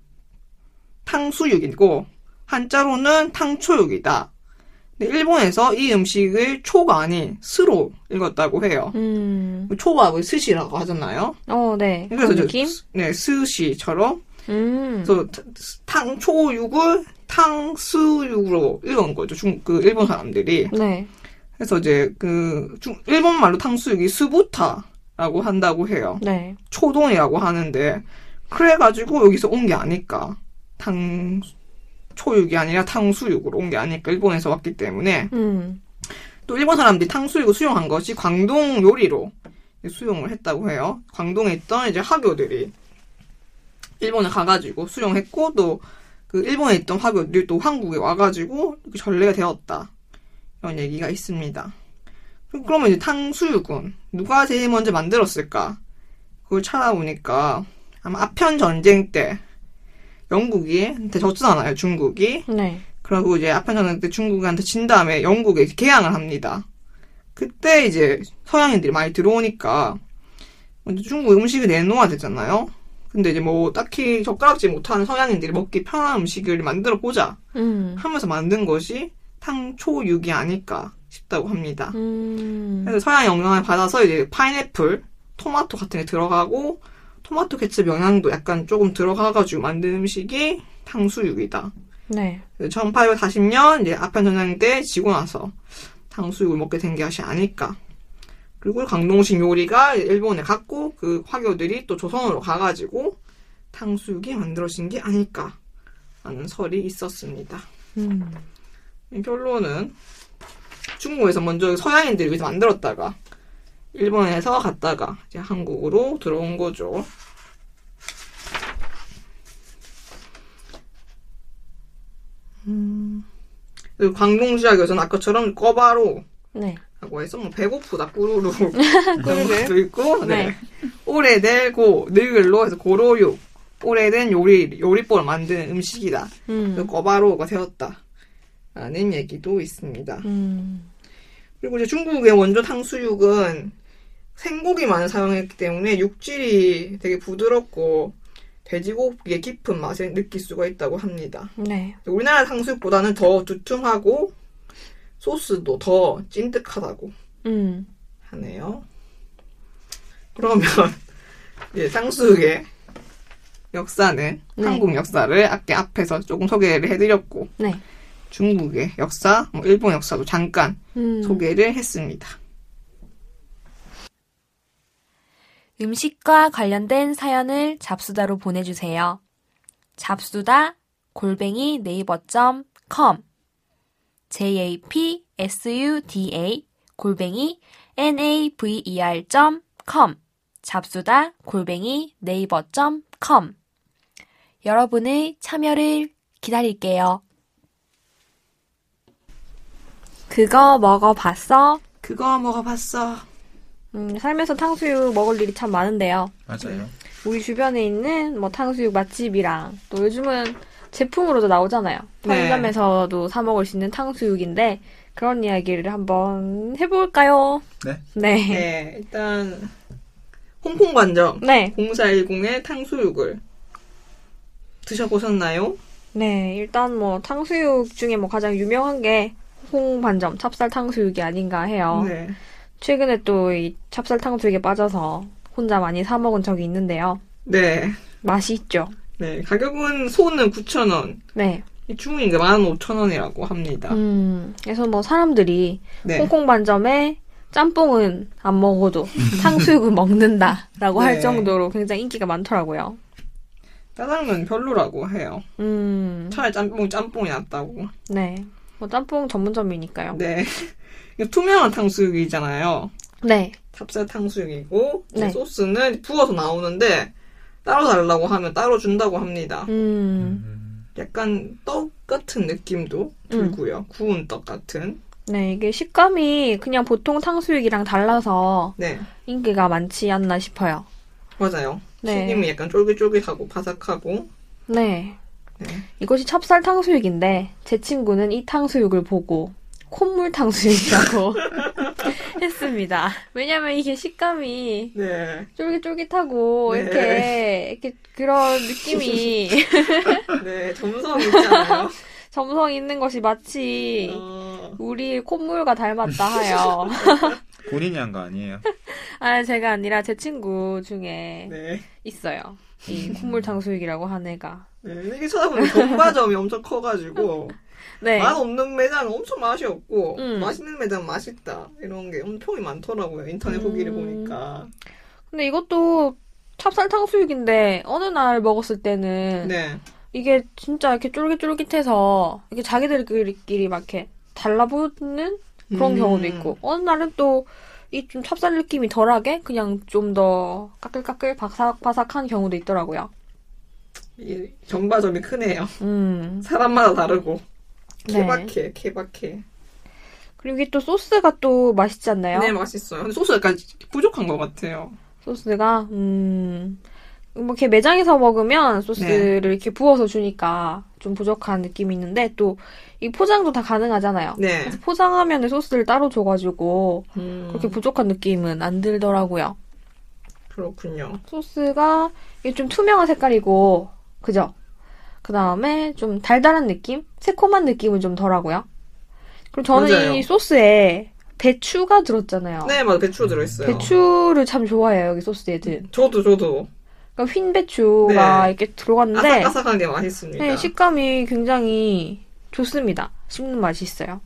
탕수육이고 한자로는 탕초육이다. 근데 일본에서 이 음식을 초가 아닌 스로 읽었다고 해요. 음. 초가 뭐 스시라고 하잖아요. 어, 네. 그래서 그런 느낌? 스, 네, 스시처럼. 음. 그래서 탕초육을 탕수육으로 읽은 거죠. 중, 그 일본 사람들이. 네. 그래서 이제 그 중, 일본 말로 탕수육이 스부타라고 한다고 해요. 네. 초동이라고 하는데 그래가지고 여기서 온 게 아닐까. 탕 초육이 아니라 탕수육으로 온 게 아닐까. 일본에서 왔기 때문에. 음. 또 일본 사람들이 탕수육을 수용한 것이 광동 요리로 수용을 했다고 해요. 광동에 있던 이제 화교들이 일본에 가가지고 수용했고 또 그 일본에 있던 화교들이 또 한국에 와가지고 이렇게 전래가 되었다. 이런 얘기가 있습니다. 그러면 이제 탕수육은 누가 제일 먼저 만들었을까? 그걸 찾아보니까 아마 아편 전쟁 때 영국이 졌잖아요, 중국이. 네. 그리고 이제 아편 전쟁 때 중국한테 진 다음에 영국에 개항을 합니다. 그때 이제 서양인들이 많이 들어오니까 중국 음식을 내놓아야 되잖아요. 근데 이제 뭐 딱히 젓가락질 못하는 서양인들이 먹기 편한 음식을 만들어 보자 음. 하면서 만든 것이 탕초육이 아닐까 싶다고 합니다. 음. 그래서 서양 영향을 받아서 이제 파인애플, 토마토 같은 게 들어가고 토마토 케첩 영양도 약간 조금 들어가가지고 만든 음식이 탕수육이다. 네. 천팔백사십 년 이제 아편 전쟁 때 지고 나서 탕수육을 먹게 된 것이 아닐까. 그리고 광동식 요리가 일본에 갔고 그 화교들이 또 조선으로 가가지고 탕수육이 만들어진 게 아닐까 하는 설이 있었습니다. 음. 결론은 중국에서 먼저 서양인들이 위해서 만들었다가 일본에서 갔다가 이제 한국으로 들어온 거죠. 음. 그리고 광동지역에서는 아까처럼 꺼바로 네. 라고 해서 뭐 배고프다 꾸루루 꾸루루. 것도 있고 네. 네. 오래되고 늙을로 해서 고로육 오래된 요리 요리법을 만드는 음식이다. 음. 꺼바로가 되었다. 라는 얘기도 있습니다. 음. 그리고 이제 중국의 원조 탕수육은 생고기만을 사용했기 때문에 육질이 되게 부드럽고 돼지고기의 깊은 맛을 느낄 수가 있다고 합니다. 네. 우리나라 탕수육보다는 더 두툼하고 소스도 더 찐득하다고 음. 하네요. 그러면 이제 탕수육의 역사는 네. 한국 역사를 아까 앞에서 조금 소개를 해드렸고 네. 중국의 역사, 뭐 일본 역사도 잠깐 음. 소개를 했습니다. 음식과 관련된 사연을 잡수다로 보내주세요. 잡수다 골뱅이 네이버 점 컴 잡수다 골뱅이 네이버 점 컴 잡수다 골뱅이 네이버 점 컴 여러분의 참여를 기다릴게요. 그거 먹어봤어? 그거 먹어봤어. 음, 살면서 탕수육 먹을 일이 참 많은데요. 맞아요. 우리 주변에 있는 뭐 탕수육 맛집이랑 또 요즘은 제품으로도 나오잖아요. 편의점에서도 사 먹을 수 있는 탕수육인데 그런 이야기를 한번 해볼까요? 네. 네. 네, 일단 홍콩 관점 네. 공사일공의 탕수육을 드셔보셨나요? 네, 일단 뭐 탕수육 중에 뭐 가장 유명한 게 홍반점 찹쌀 탕수육이 아닌가 해요. 네. 최근에 또 이 찹쌀 탕수육에 빠져서 혼자 많이 사 먹은 적이 있는데요. 네. 맛이 있죠. 네, 가격은 소는 구천 원. 네. 중인 게 만 오천 원이라고 합니다. 음, 그래서 뭐 사람들이 네. 홍콩 반점에 짬뽕은 안 먹어도 탕수육은 먹는다라고 네. 할 정도로 굉장히 인기가 많더라고요. 짜장면 별로라고 해요. 음, 차라리 짬뽕, 짬뽕이 낫다고. 네. 뭐 짬뽕 전문점이니까요. 네. 이거 투명한 탕수육이잖아요. 네. 찹쌀 탕수육이고 네. 소스는 부어서 나오는데 따로 달라고 하면 따로 준다고 합니다. 음, 약간 떡 같은 느낌도 들고요. 구운 떡 같은. 네. 이게 식감이 그냥 보통 탕수육이랑 달라서 네, 인기가 많지 않나 싶어요. 맞아요. 네. 튀김이 약간 쫄깃쫄깃하고 바삭하고. 네. 네. 이것이 찹쌀 탕수육인데 제 친구는 이 탕수육을 보고 콧물 탕수육이라고 했습니다. 왜냐면 이게 식감이 네. 쫄깃쫄깃하고 네. 이렇게 이렇게 그런 느낌이 네, 점성 있잖아요. 점성 있는 것이 마치 어... 우리 콧물과 닮았다 하여. 본인이 한 거 아니에요? 아, 제가 아니라 제 친구 중에 네. 있어요. 이 콧물 탕수육이라고 한 애가. 네, 이게 찾아보면 전바점이 엄청 커가지고 네. 맛 없는 매장 엄청 맛이 없고 음. 맛있는 매장 맛있다 이런 게 엄청 많더라고요. 인터넷 후기를 음. 보니까. 근데 이것도 찹쌀 탕수육인데 어느 날 먹었을 때는 네. 이게 진짜 이렇게 쫄깃쫄깃해서 이게 자기들끼리 막 이렇게 달라붙는 그런 음. 경우도 있고 어느 날은 또 이 좀 찹쌀 느낌이 덜하게 그냥 좀 더 까끌까끌 바삭바삭한 경우도 있더라고요. 이 전바점이 크네요. 음. 사람마다 다르고 네. 케바케 케바케. 그리고 이게 또 소스가 또 맛있지 않나요? 네, 맛있어요. 근데 소스 약간 부족한 것 같아요. 소스가 음. 뭐 이렇게 매장에서 먹으면 소스를 네. 이렇게 부어서 주니까 좀 부족한 느낌이 있는데 또 이 포장도 다 가능하잖아요. 네. 그래서 포장하면 소스를 따로 줘가지고 음, 그렇게 부족한 느낌은 안 들더라고요. 그렇군요. 소스가 이게 좀 투명한 색깔이고 그죠? 그 다음에 좀 달달한 느낌? 새콤한 느낌은 좀 덜하고요. 그리고 저는 맞아요. 이 소스에 배추가 들었잖아요. 네, 맞아. 배추 들어있어요. 배추를 참 좋아해요, 여기 소스에 든. 저도 저도 그러니까 흰 배추가 네. 이렇게 들어갔는데 아삭아삭한 게 맛있습니다. 네, 식감이 굉장히 좋습니다. 씹는 맛이 있어요.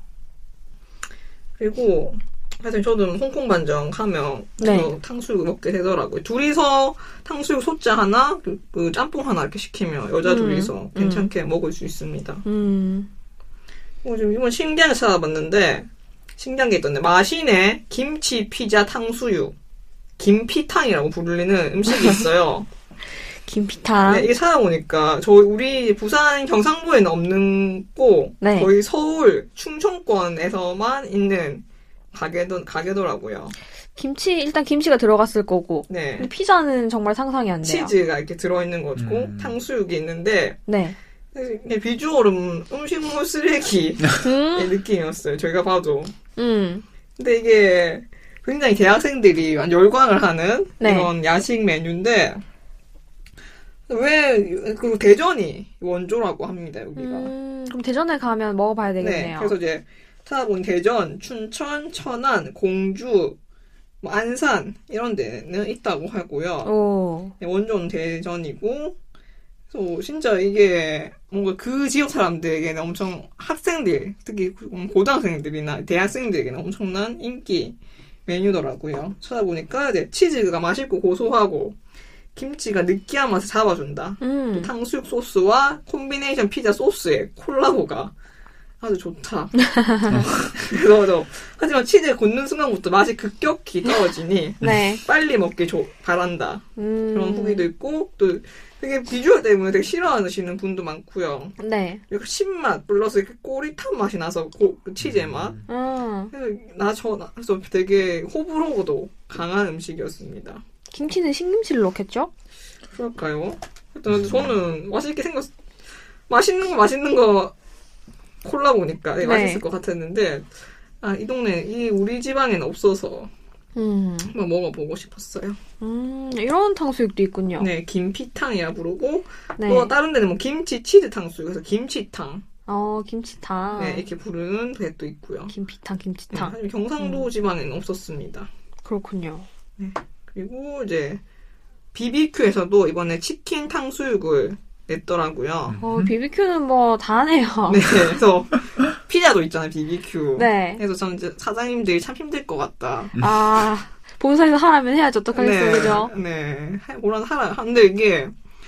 그리고 하여튼 저도 홍콩 반점 가면 네. 그 탕수육 먹게 되더라고요. 둘이서 탕수육 소짜 하나, 그, 그 짬뽕 하나 이렇게 시키면 여자 음, 둘이서 괜찮게 먹을 수 있습니다. 음, 어, 지금 이번 신기하게 찾아봤는데 신기한 게 있던데 마신의 김치 피자 탕수육 김피탕이라고 부르는 음식이 있어요. 김피탕. 네, 이게 찾아보니까 저희 우리 부산 경상도에는 없는 거 네. 거의 서울 충청권에서만 있는 가게도 가게더라고요. 김치, 일단 김치가 들어갔을 거고. 네. 근데 피자는 정말 상상이 안 돼요. 치즈가 이렇게 들어있는 거고 음. 탕수육이 있는데 네. 이게 비주얼은 음식물 쓰레기의 음, 느낌이었어요. 저희가 봐도. 음, 근데 이게 굉장히 대학생들이 열광을 하는 네. 이런 야식 메뉴인데 왜 그리고 대전이 원조라고 합니다. 여기가. 음, 그럼 대전에 가면 먹어봐야 네. 되겠네요. 그래서 이제 찾아본 대전, 춘천, 천안, 공주, 뭐 안산 이런 데는 있다고 하고요. 오, 네, 원조는 대전이고 그래서 진짜 이게 뭔가 그 지역 사람들에게는 엄청 학생들, 특히 고등학생들이나 대학생들에게는 엄청난 인기 메뉴더라고요. 찾아보니까 이제 치즈가 맛있고 고소하고 김치가 느끼한 맛을 잡아준다. 음, 또 탕수육 소스와 콤비네이션 피자 소스의 콜라보가 아주 좋다. 그래서 저, 하지만 치즈 굽는 순간부터 맛이 급격히 떨어지니 네. 빨리 먹기 조, 바란다. 음, 그런 후기도 있고 또 되게 비주얼 때문에 되게 싫어하시는 분도 많고요. 네. 이렇게 신맛 플러스 이렇게 꼬릿한 맛이 나서 고, 그 치즈의 맛. 음, 그래서 나 저 그래서 되게 호불호도 강한 음식이었습니다. 김치는 신김치를 넣겠죠? 그럴까요? 일단 저는 맛있게 생겼, 맛있는 거 맛있는 거 콜라 보니까 되게 네. 맛있을 것 같았는데, 아, 이 동네, 이 우리 지방에는 없어서 음. 한번 먹어보고 싶었어요. 음, 이런 탕수육도 있군요. 네, 김피탕이라 부르고, 네. 또 다른 데는 뭐 김치 치즈 탕수육, 그래서 김치탕. 어, 김치탕. 네, 이렇게 부르는 배도 있고요. 김피탕, 김치탕. 네, 경상도 음. 지방에는 없었습니다. 그렇군요. 네. 그리고 이제 비비큐에서도 이번에 치킨 탕수육을 냈더라고요. 어, 비비큐는 뭐 다 하네요. 네, 그래서 피자도 있잖아요, 비비큐. 네. 그래서 저는 이제 사장님들이 참 힘들 것 같다. 아, 본사에서 하라면 해야죠. 어떡하겠어요, 네, 그죠? 네, 뭐라 하라. 근데 이게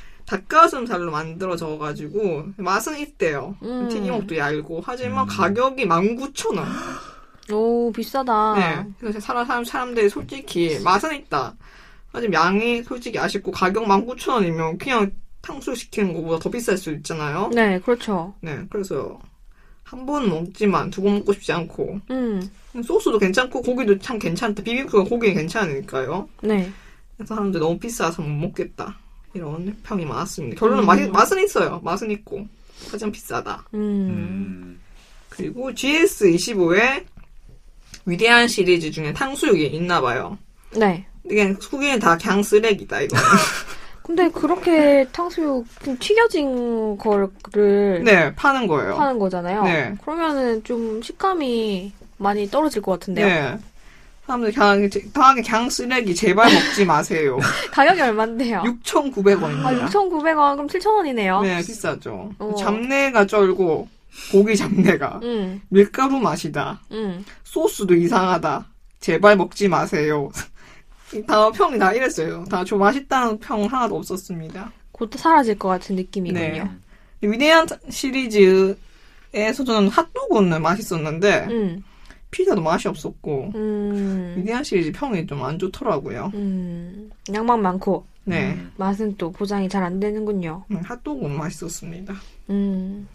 닭가슴살로 만들어져가지고 맛은 있대요. 음. 튀김옷도 얇고 하지만 음. 가격이 만 구천 원. 오, 비싸다. 네, 그래서 사람, 사람, 사람들이 솔직히 맛은 있다. 하지만 양이 솔직히 아쉽고 가격 만 구천 원이면 그냥 탕수육 시키는 것보다 더 비쌀 수 있잖아요. 네, 그렇죠. 네, 그래서 한 번 먹지만 두 번 먹고 싶지 않고 음, 소스도 괜찮고 고기도 참 괜찮다. 비비큐가 고기 괜찮으니까요. 네. 그래서 사람들 너무 비싸서 못 먹겠다. 이런 평이 많았습니다. 결론은 음. 맛이, 맛은 있어요. 맛은 있고. 하지만 비싸다. 음, 음. 그리고 지에스 이십오에 위대한 시리즈 중에 탕수육이 있나 봐요. 네. 이게 후기는 다 그냥 쓰레기다, 이거는. 근데 그렇게 탕수육 좀 튀겨진 거를 네, 파는 거예요. 파는 거잖아요. 네. 그러면은 좀 식감이 많이 떨어질 것 같은데요. 네. 사람들 그냥, 다하게 그냥 쓰레기 제발 먹지 마세요. 가격이 얼만데요? 육천구백 원입니다. 아, 육천구백 원 그럼 칠천 원이네요. 네, 비싸죠. 어. 잡내가 쩔고, 고기 잡내가. 음, 밀가루 맛이다. 음. 소스도 이상하다. 제발 먹지 마세요. 다 평이 다 이랬어요. 다 저 맛있다는 평 하나도 없었습니다. 곧 사라질 것 같은 느낌이군요. 네. 위대한 시리즈에서 저는 핫도그는 맛있었는데 음, 피자도 맛이 없었고 음, 위대한 시리즈 평이 좀 안 좋더라고요. 음. 양만 많고 네, 음. 맛은 또 보장이 잘 안 되는군요. 음, 핫도그는 맛있었습니다. 음,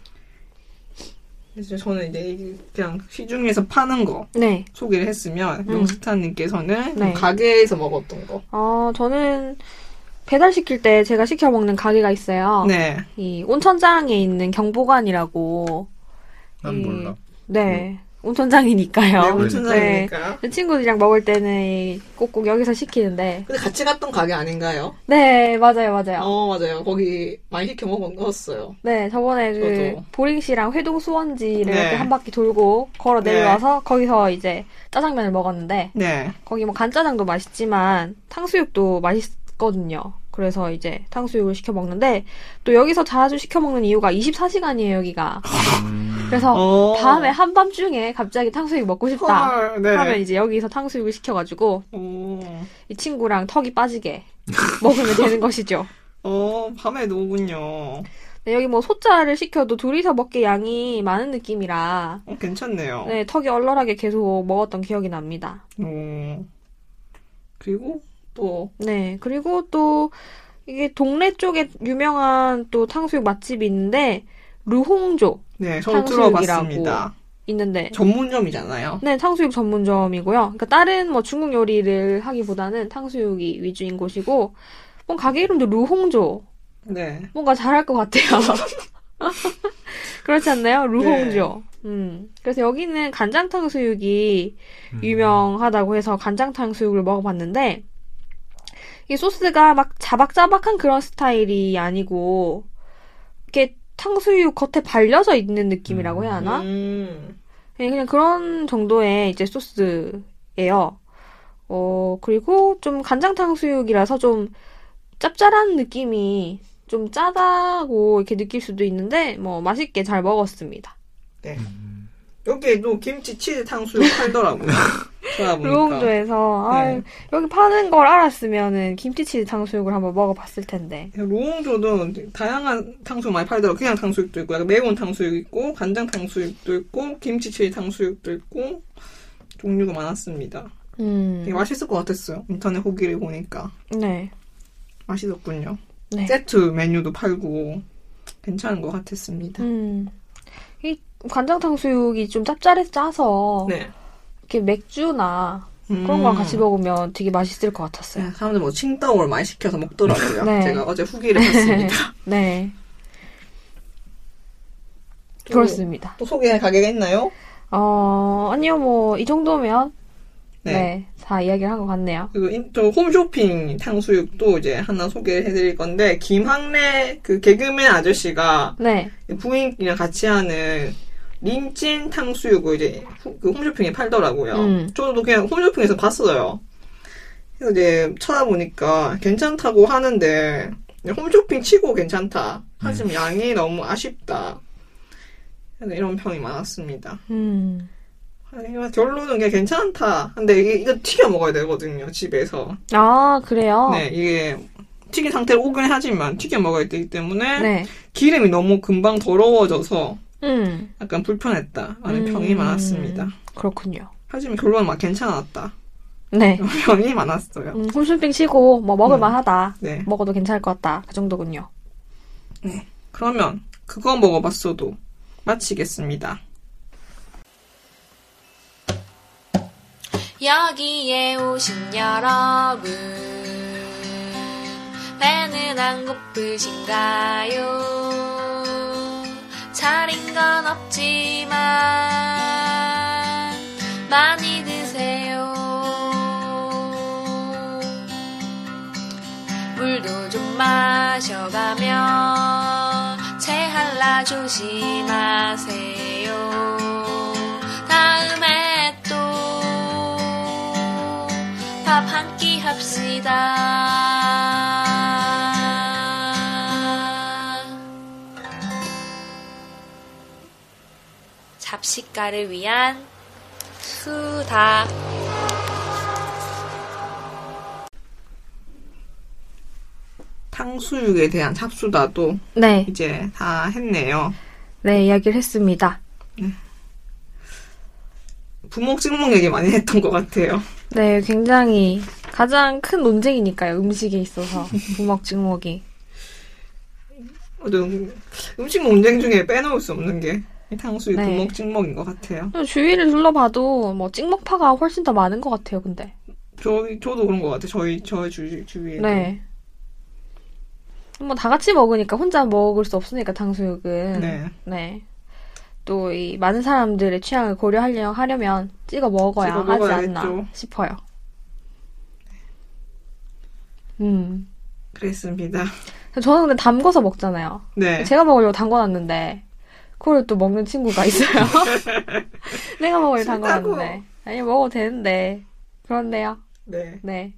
그래서 저는 이제 그냥 시중에서 파는 거 네. 소개를 했으면 음. 명스타님께서는 네. 가게에서 먹었던 거. 어, 저는 배달 시킬 때 제가 시켜 먹는 가게가 있어요. 네, 이 온천장에 있는 경보관이라고. 난 이- 몰라. 네. 온천장이니까요. 네, 온천장이니까. 네. 친구들이랑 먹을 때는 꼭꼭 여기서 시키는데. 근데 같이 갔던 가게 아닌가요? 네, 맞아요, 맞아요. 어, 맞아요. 거기 많이 시켜 먹었어요. 네, 저번에 그 저도. 보링시랑 회동 수원지를 네. 이렇게 한 바퀴 돌고 걸어 네. 내려와서 거기서 이제 짜장면을 먹었는데 네. 거기 뭐 간짜장도 맛있지만 탕수육도 맛있거든요. 그래서 이제 탕수육을 시켜 먹는데 또 여기서 자주 시켜 먹는 이유가 이십사 시간이에요, 여기가. 음. 그래서 어. 밤에 한밤중에 갑자기 탕수육 먹고 싶다 헐, 네. 하면 이제 여기서 탕수육을 시켜가지고 오. 이 친구랑 턱이 빠지게 먹으면 되는 것이죠. 어, 밤에도 오군요. 네, 여기 뭐 소짜를 시켜도 둘이서 먹게 양이 많은 느낌이라 어, 괜찮네요. 네, 턱이 얼얼하게 계속 먹었던 기억이 납니다. 오. 그리고 또, 네, 그리고 또 이게 동네 쪽에 유명한 또 탕수육 맛집이 있는데 루홍조 네, 저도 탕수육이라고. 들어봤습니다. 있는데 전문점이잖아요. 네, 탕수육 전문점이고요. 그러니까 다른 뭐 중국 요리를 하기보다는 탕수육이 위주인 곳이고 뭔 가게 이름도 루홍조 네. 뭔가 잘할 것 같아요. 그렇지 않나요? 루홍조. 음. 그래서 여기는 간장 탕수육이 음. 유명하다고 해서 간장 탕수육을 먹어봤는데 이 소스가 막 자박자박한 그런 스타일이 아니고 이렇게 탕수육 겉에 발려져 있는 느낌이라고 해야 하나? 음. 네, 그냥 그런 정도의 이제 소스예요. 어, 그리고 좀 간장 탕수육이라서 좀 짭짤한 느낌이 좀 짜다고 이렇게 느낄 수도 있는데 뭐 맛있게 잘 먹었습니다. 네. 음. 여기에도 김치 치즈 탕수육 팔더라고요. 찾아보니까. 루홍조에서 아, 네. 여기 파는 걸 알았으면은 김치치즈 탕수육을 한번 먹어봤을 텐데. 루홍조도 다양한 탕수육 많이 팔더라고요. 그냥 탕수육도 있고, 약간 매운 탕수육 있고, 간장 탕수육도 있고, 김치치즈 탕수육도 있고, 종류가 많았습니다. 음. 되게 맛있을 것 같았어요. 인터넷 후기를 보니까. 네. 맛있었군요. 네. 세트 메뉴도 팔고, 괜찮은 것 같았습니다. 음. 이 간장 탕수육이 좀 짭짤해 짜서 네. 이렇게 맥주나 음. 그런 거랑 같이 먹으면 되게 맛있을 것 같았어요. 네, 사람들 뭐 칭따오를 많이 시켜서 먹더라고요. 네. 제가 어제 후기를 봤습니다. 네. 또, 그렇습니다. 또 소개할 가게가 있나요? 어, 아니요, 뭐, 이 정도면, 네, 네. 다 이야기를 한 것 같네요. 그리고 인- 저 홈쇼핑 탕수육도 이제 하나 소개해드릴 건데, 김학래 그 개그맨 아저씨가 네. 부인이랑 같이 하는 린찐 탕수육을 이제 후- 그 홈쇼핑에 팔더라고요. 음. 저도 그냥 홈쇼핑에서 봤어요. 그래서 이제 찾아보니까 괜찮다고 하는데, 홈쇼핑 치고 괜찮다. 하지만 양이 너무 아쉽다. 그래서 이런 평이 많았습니다. 음. 하지만 결론은 그냥 괜찮다. 근데 이게, 이거 튀겨 먹어야 되거든요, 집에서. 아, 그래요? 네, 이게 튀긴 상태로 오긴 하지만 튀겨 먹어야 되기 때문에 네. 기름이 너무 금방 더러워져서 음. 약간 불편했다라는 음. 평이 많았습니다. 그렇군요. 하지만 결론은 막 괜찮았다. 네. 평이 많았어요. 음, 홈쇼핑 치고, 뭐, 먹을만 하다. 네. 먹어도 괜찮을 것 같다. 그 정도군요. 네. 그러면 그거 먹어봤어도 마치겠습니다. 여기에 오신 여러분, 배는 안 고프신가요? 차린 건 없지만 많이 드세요. 물도 좀 마셔가며 체할라 조심하세요. 다음에 또 밥 한 끼 합시다. 잡식가를 위한 수다. 탕수육에 대한 잡수다도 네. 이제 다 했네요. 네, 이야기를 했습니다. 부먹 찍먹 얘기 많이 했던 것 같아요. 네, 굉장히 가장 큰 논쟁이니까요. 음식에 있어서. 부먹 찍먹이. 어떤 음식 논쟁 중에 빼놓을 수 없는 게 이 탕수육 네. 부먹 찍먹인 것 같아요. 주위를 둘러봐도 뭐 찍먹파가 훨씬 더 많은 것 같아요, 근데. 저희 저도 그런 것 같아요. 저희 저희 주 주위에. 네. 뭐 다 같이 먹으니까 혼자 먹을 수 없으니까 탕수육은. 네. 네. 또 이 많은 사람들의 취향을 고려하려 하려면 찍어 먹어야 찍어 하지 먹어야겠죠. 않나 싶어요. 음. 그랬습니다. 저는 근데 담궈서 먹잖아요. 네. 제가 먹으려고 담궈놨는데 그걸 또 먹는 친구가 있어요. 내가 먹으려고 싫다고. 담궈놨는데. 아니 먹어도 되는데. 그렇네요. 네. 네.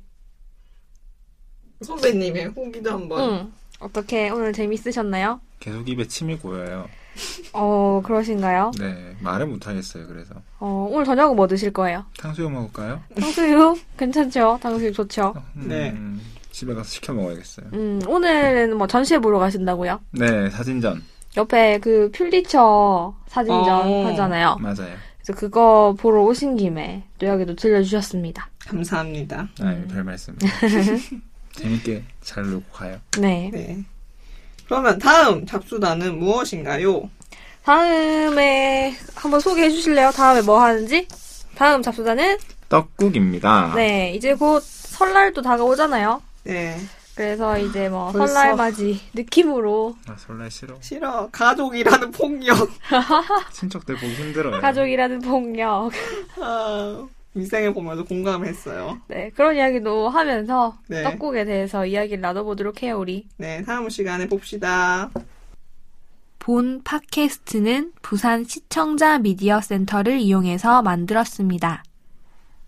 선배님의 후기도 한번. 응. 어떻게 오늘 재밌으셨나요? 계속 입에 침이 고여요. 어, 그러신가요? 네, 말을 못하겠어요, 그래서. 어, 오늘 저녁은 뭐 드실 거예요? 탕수육 먹을까요? 탕수육? 괜찮죠? 탕수육 좋죠? 음, 네. 집에 가서 시켜 먹어야겠어요. 음, 오늘은 뭐 전시회 보러 가신다고요? 네, 사진전. 옆에 그 퓰리처 사진전 어. 하잖아요. 맞아요. 그래서 그거 보러 오신 김에 또 여기도 들려주셨습니다. 감사합니다. 아유, 별 말씀. 재밌게 잘 놀고 가요. 네. 네. 그러면 다음 잡수다는 무엇인가요? 다음에 한번 소개해 주실래요? 다음에 뭐 하는지? 다음 잡수다는 떡국입니다. 네, 이제 곧 설날도 다가오잖아요. 네. 그래서 이제 뭐 벌써. 설날 맞이 느낌으로 아, 설날 싫어. 싫어. 가족이라는 폭력. 친척들 보기 힘들어요. 가족이라는 폭력. 아, 미생을 보면서 공감했어요. 네, 그런 이야기도 하면서 네. 떡국에 대해서 이야기를 나눠보도록 해요, 우리. 네, 다음 시간에 봅시다. 본 팟캐스트는 부산 시청자 미디어 센터를 이용해서 만들었습니다.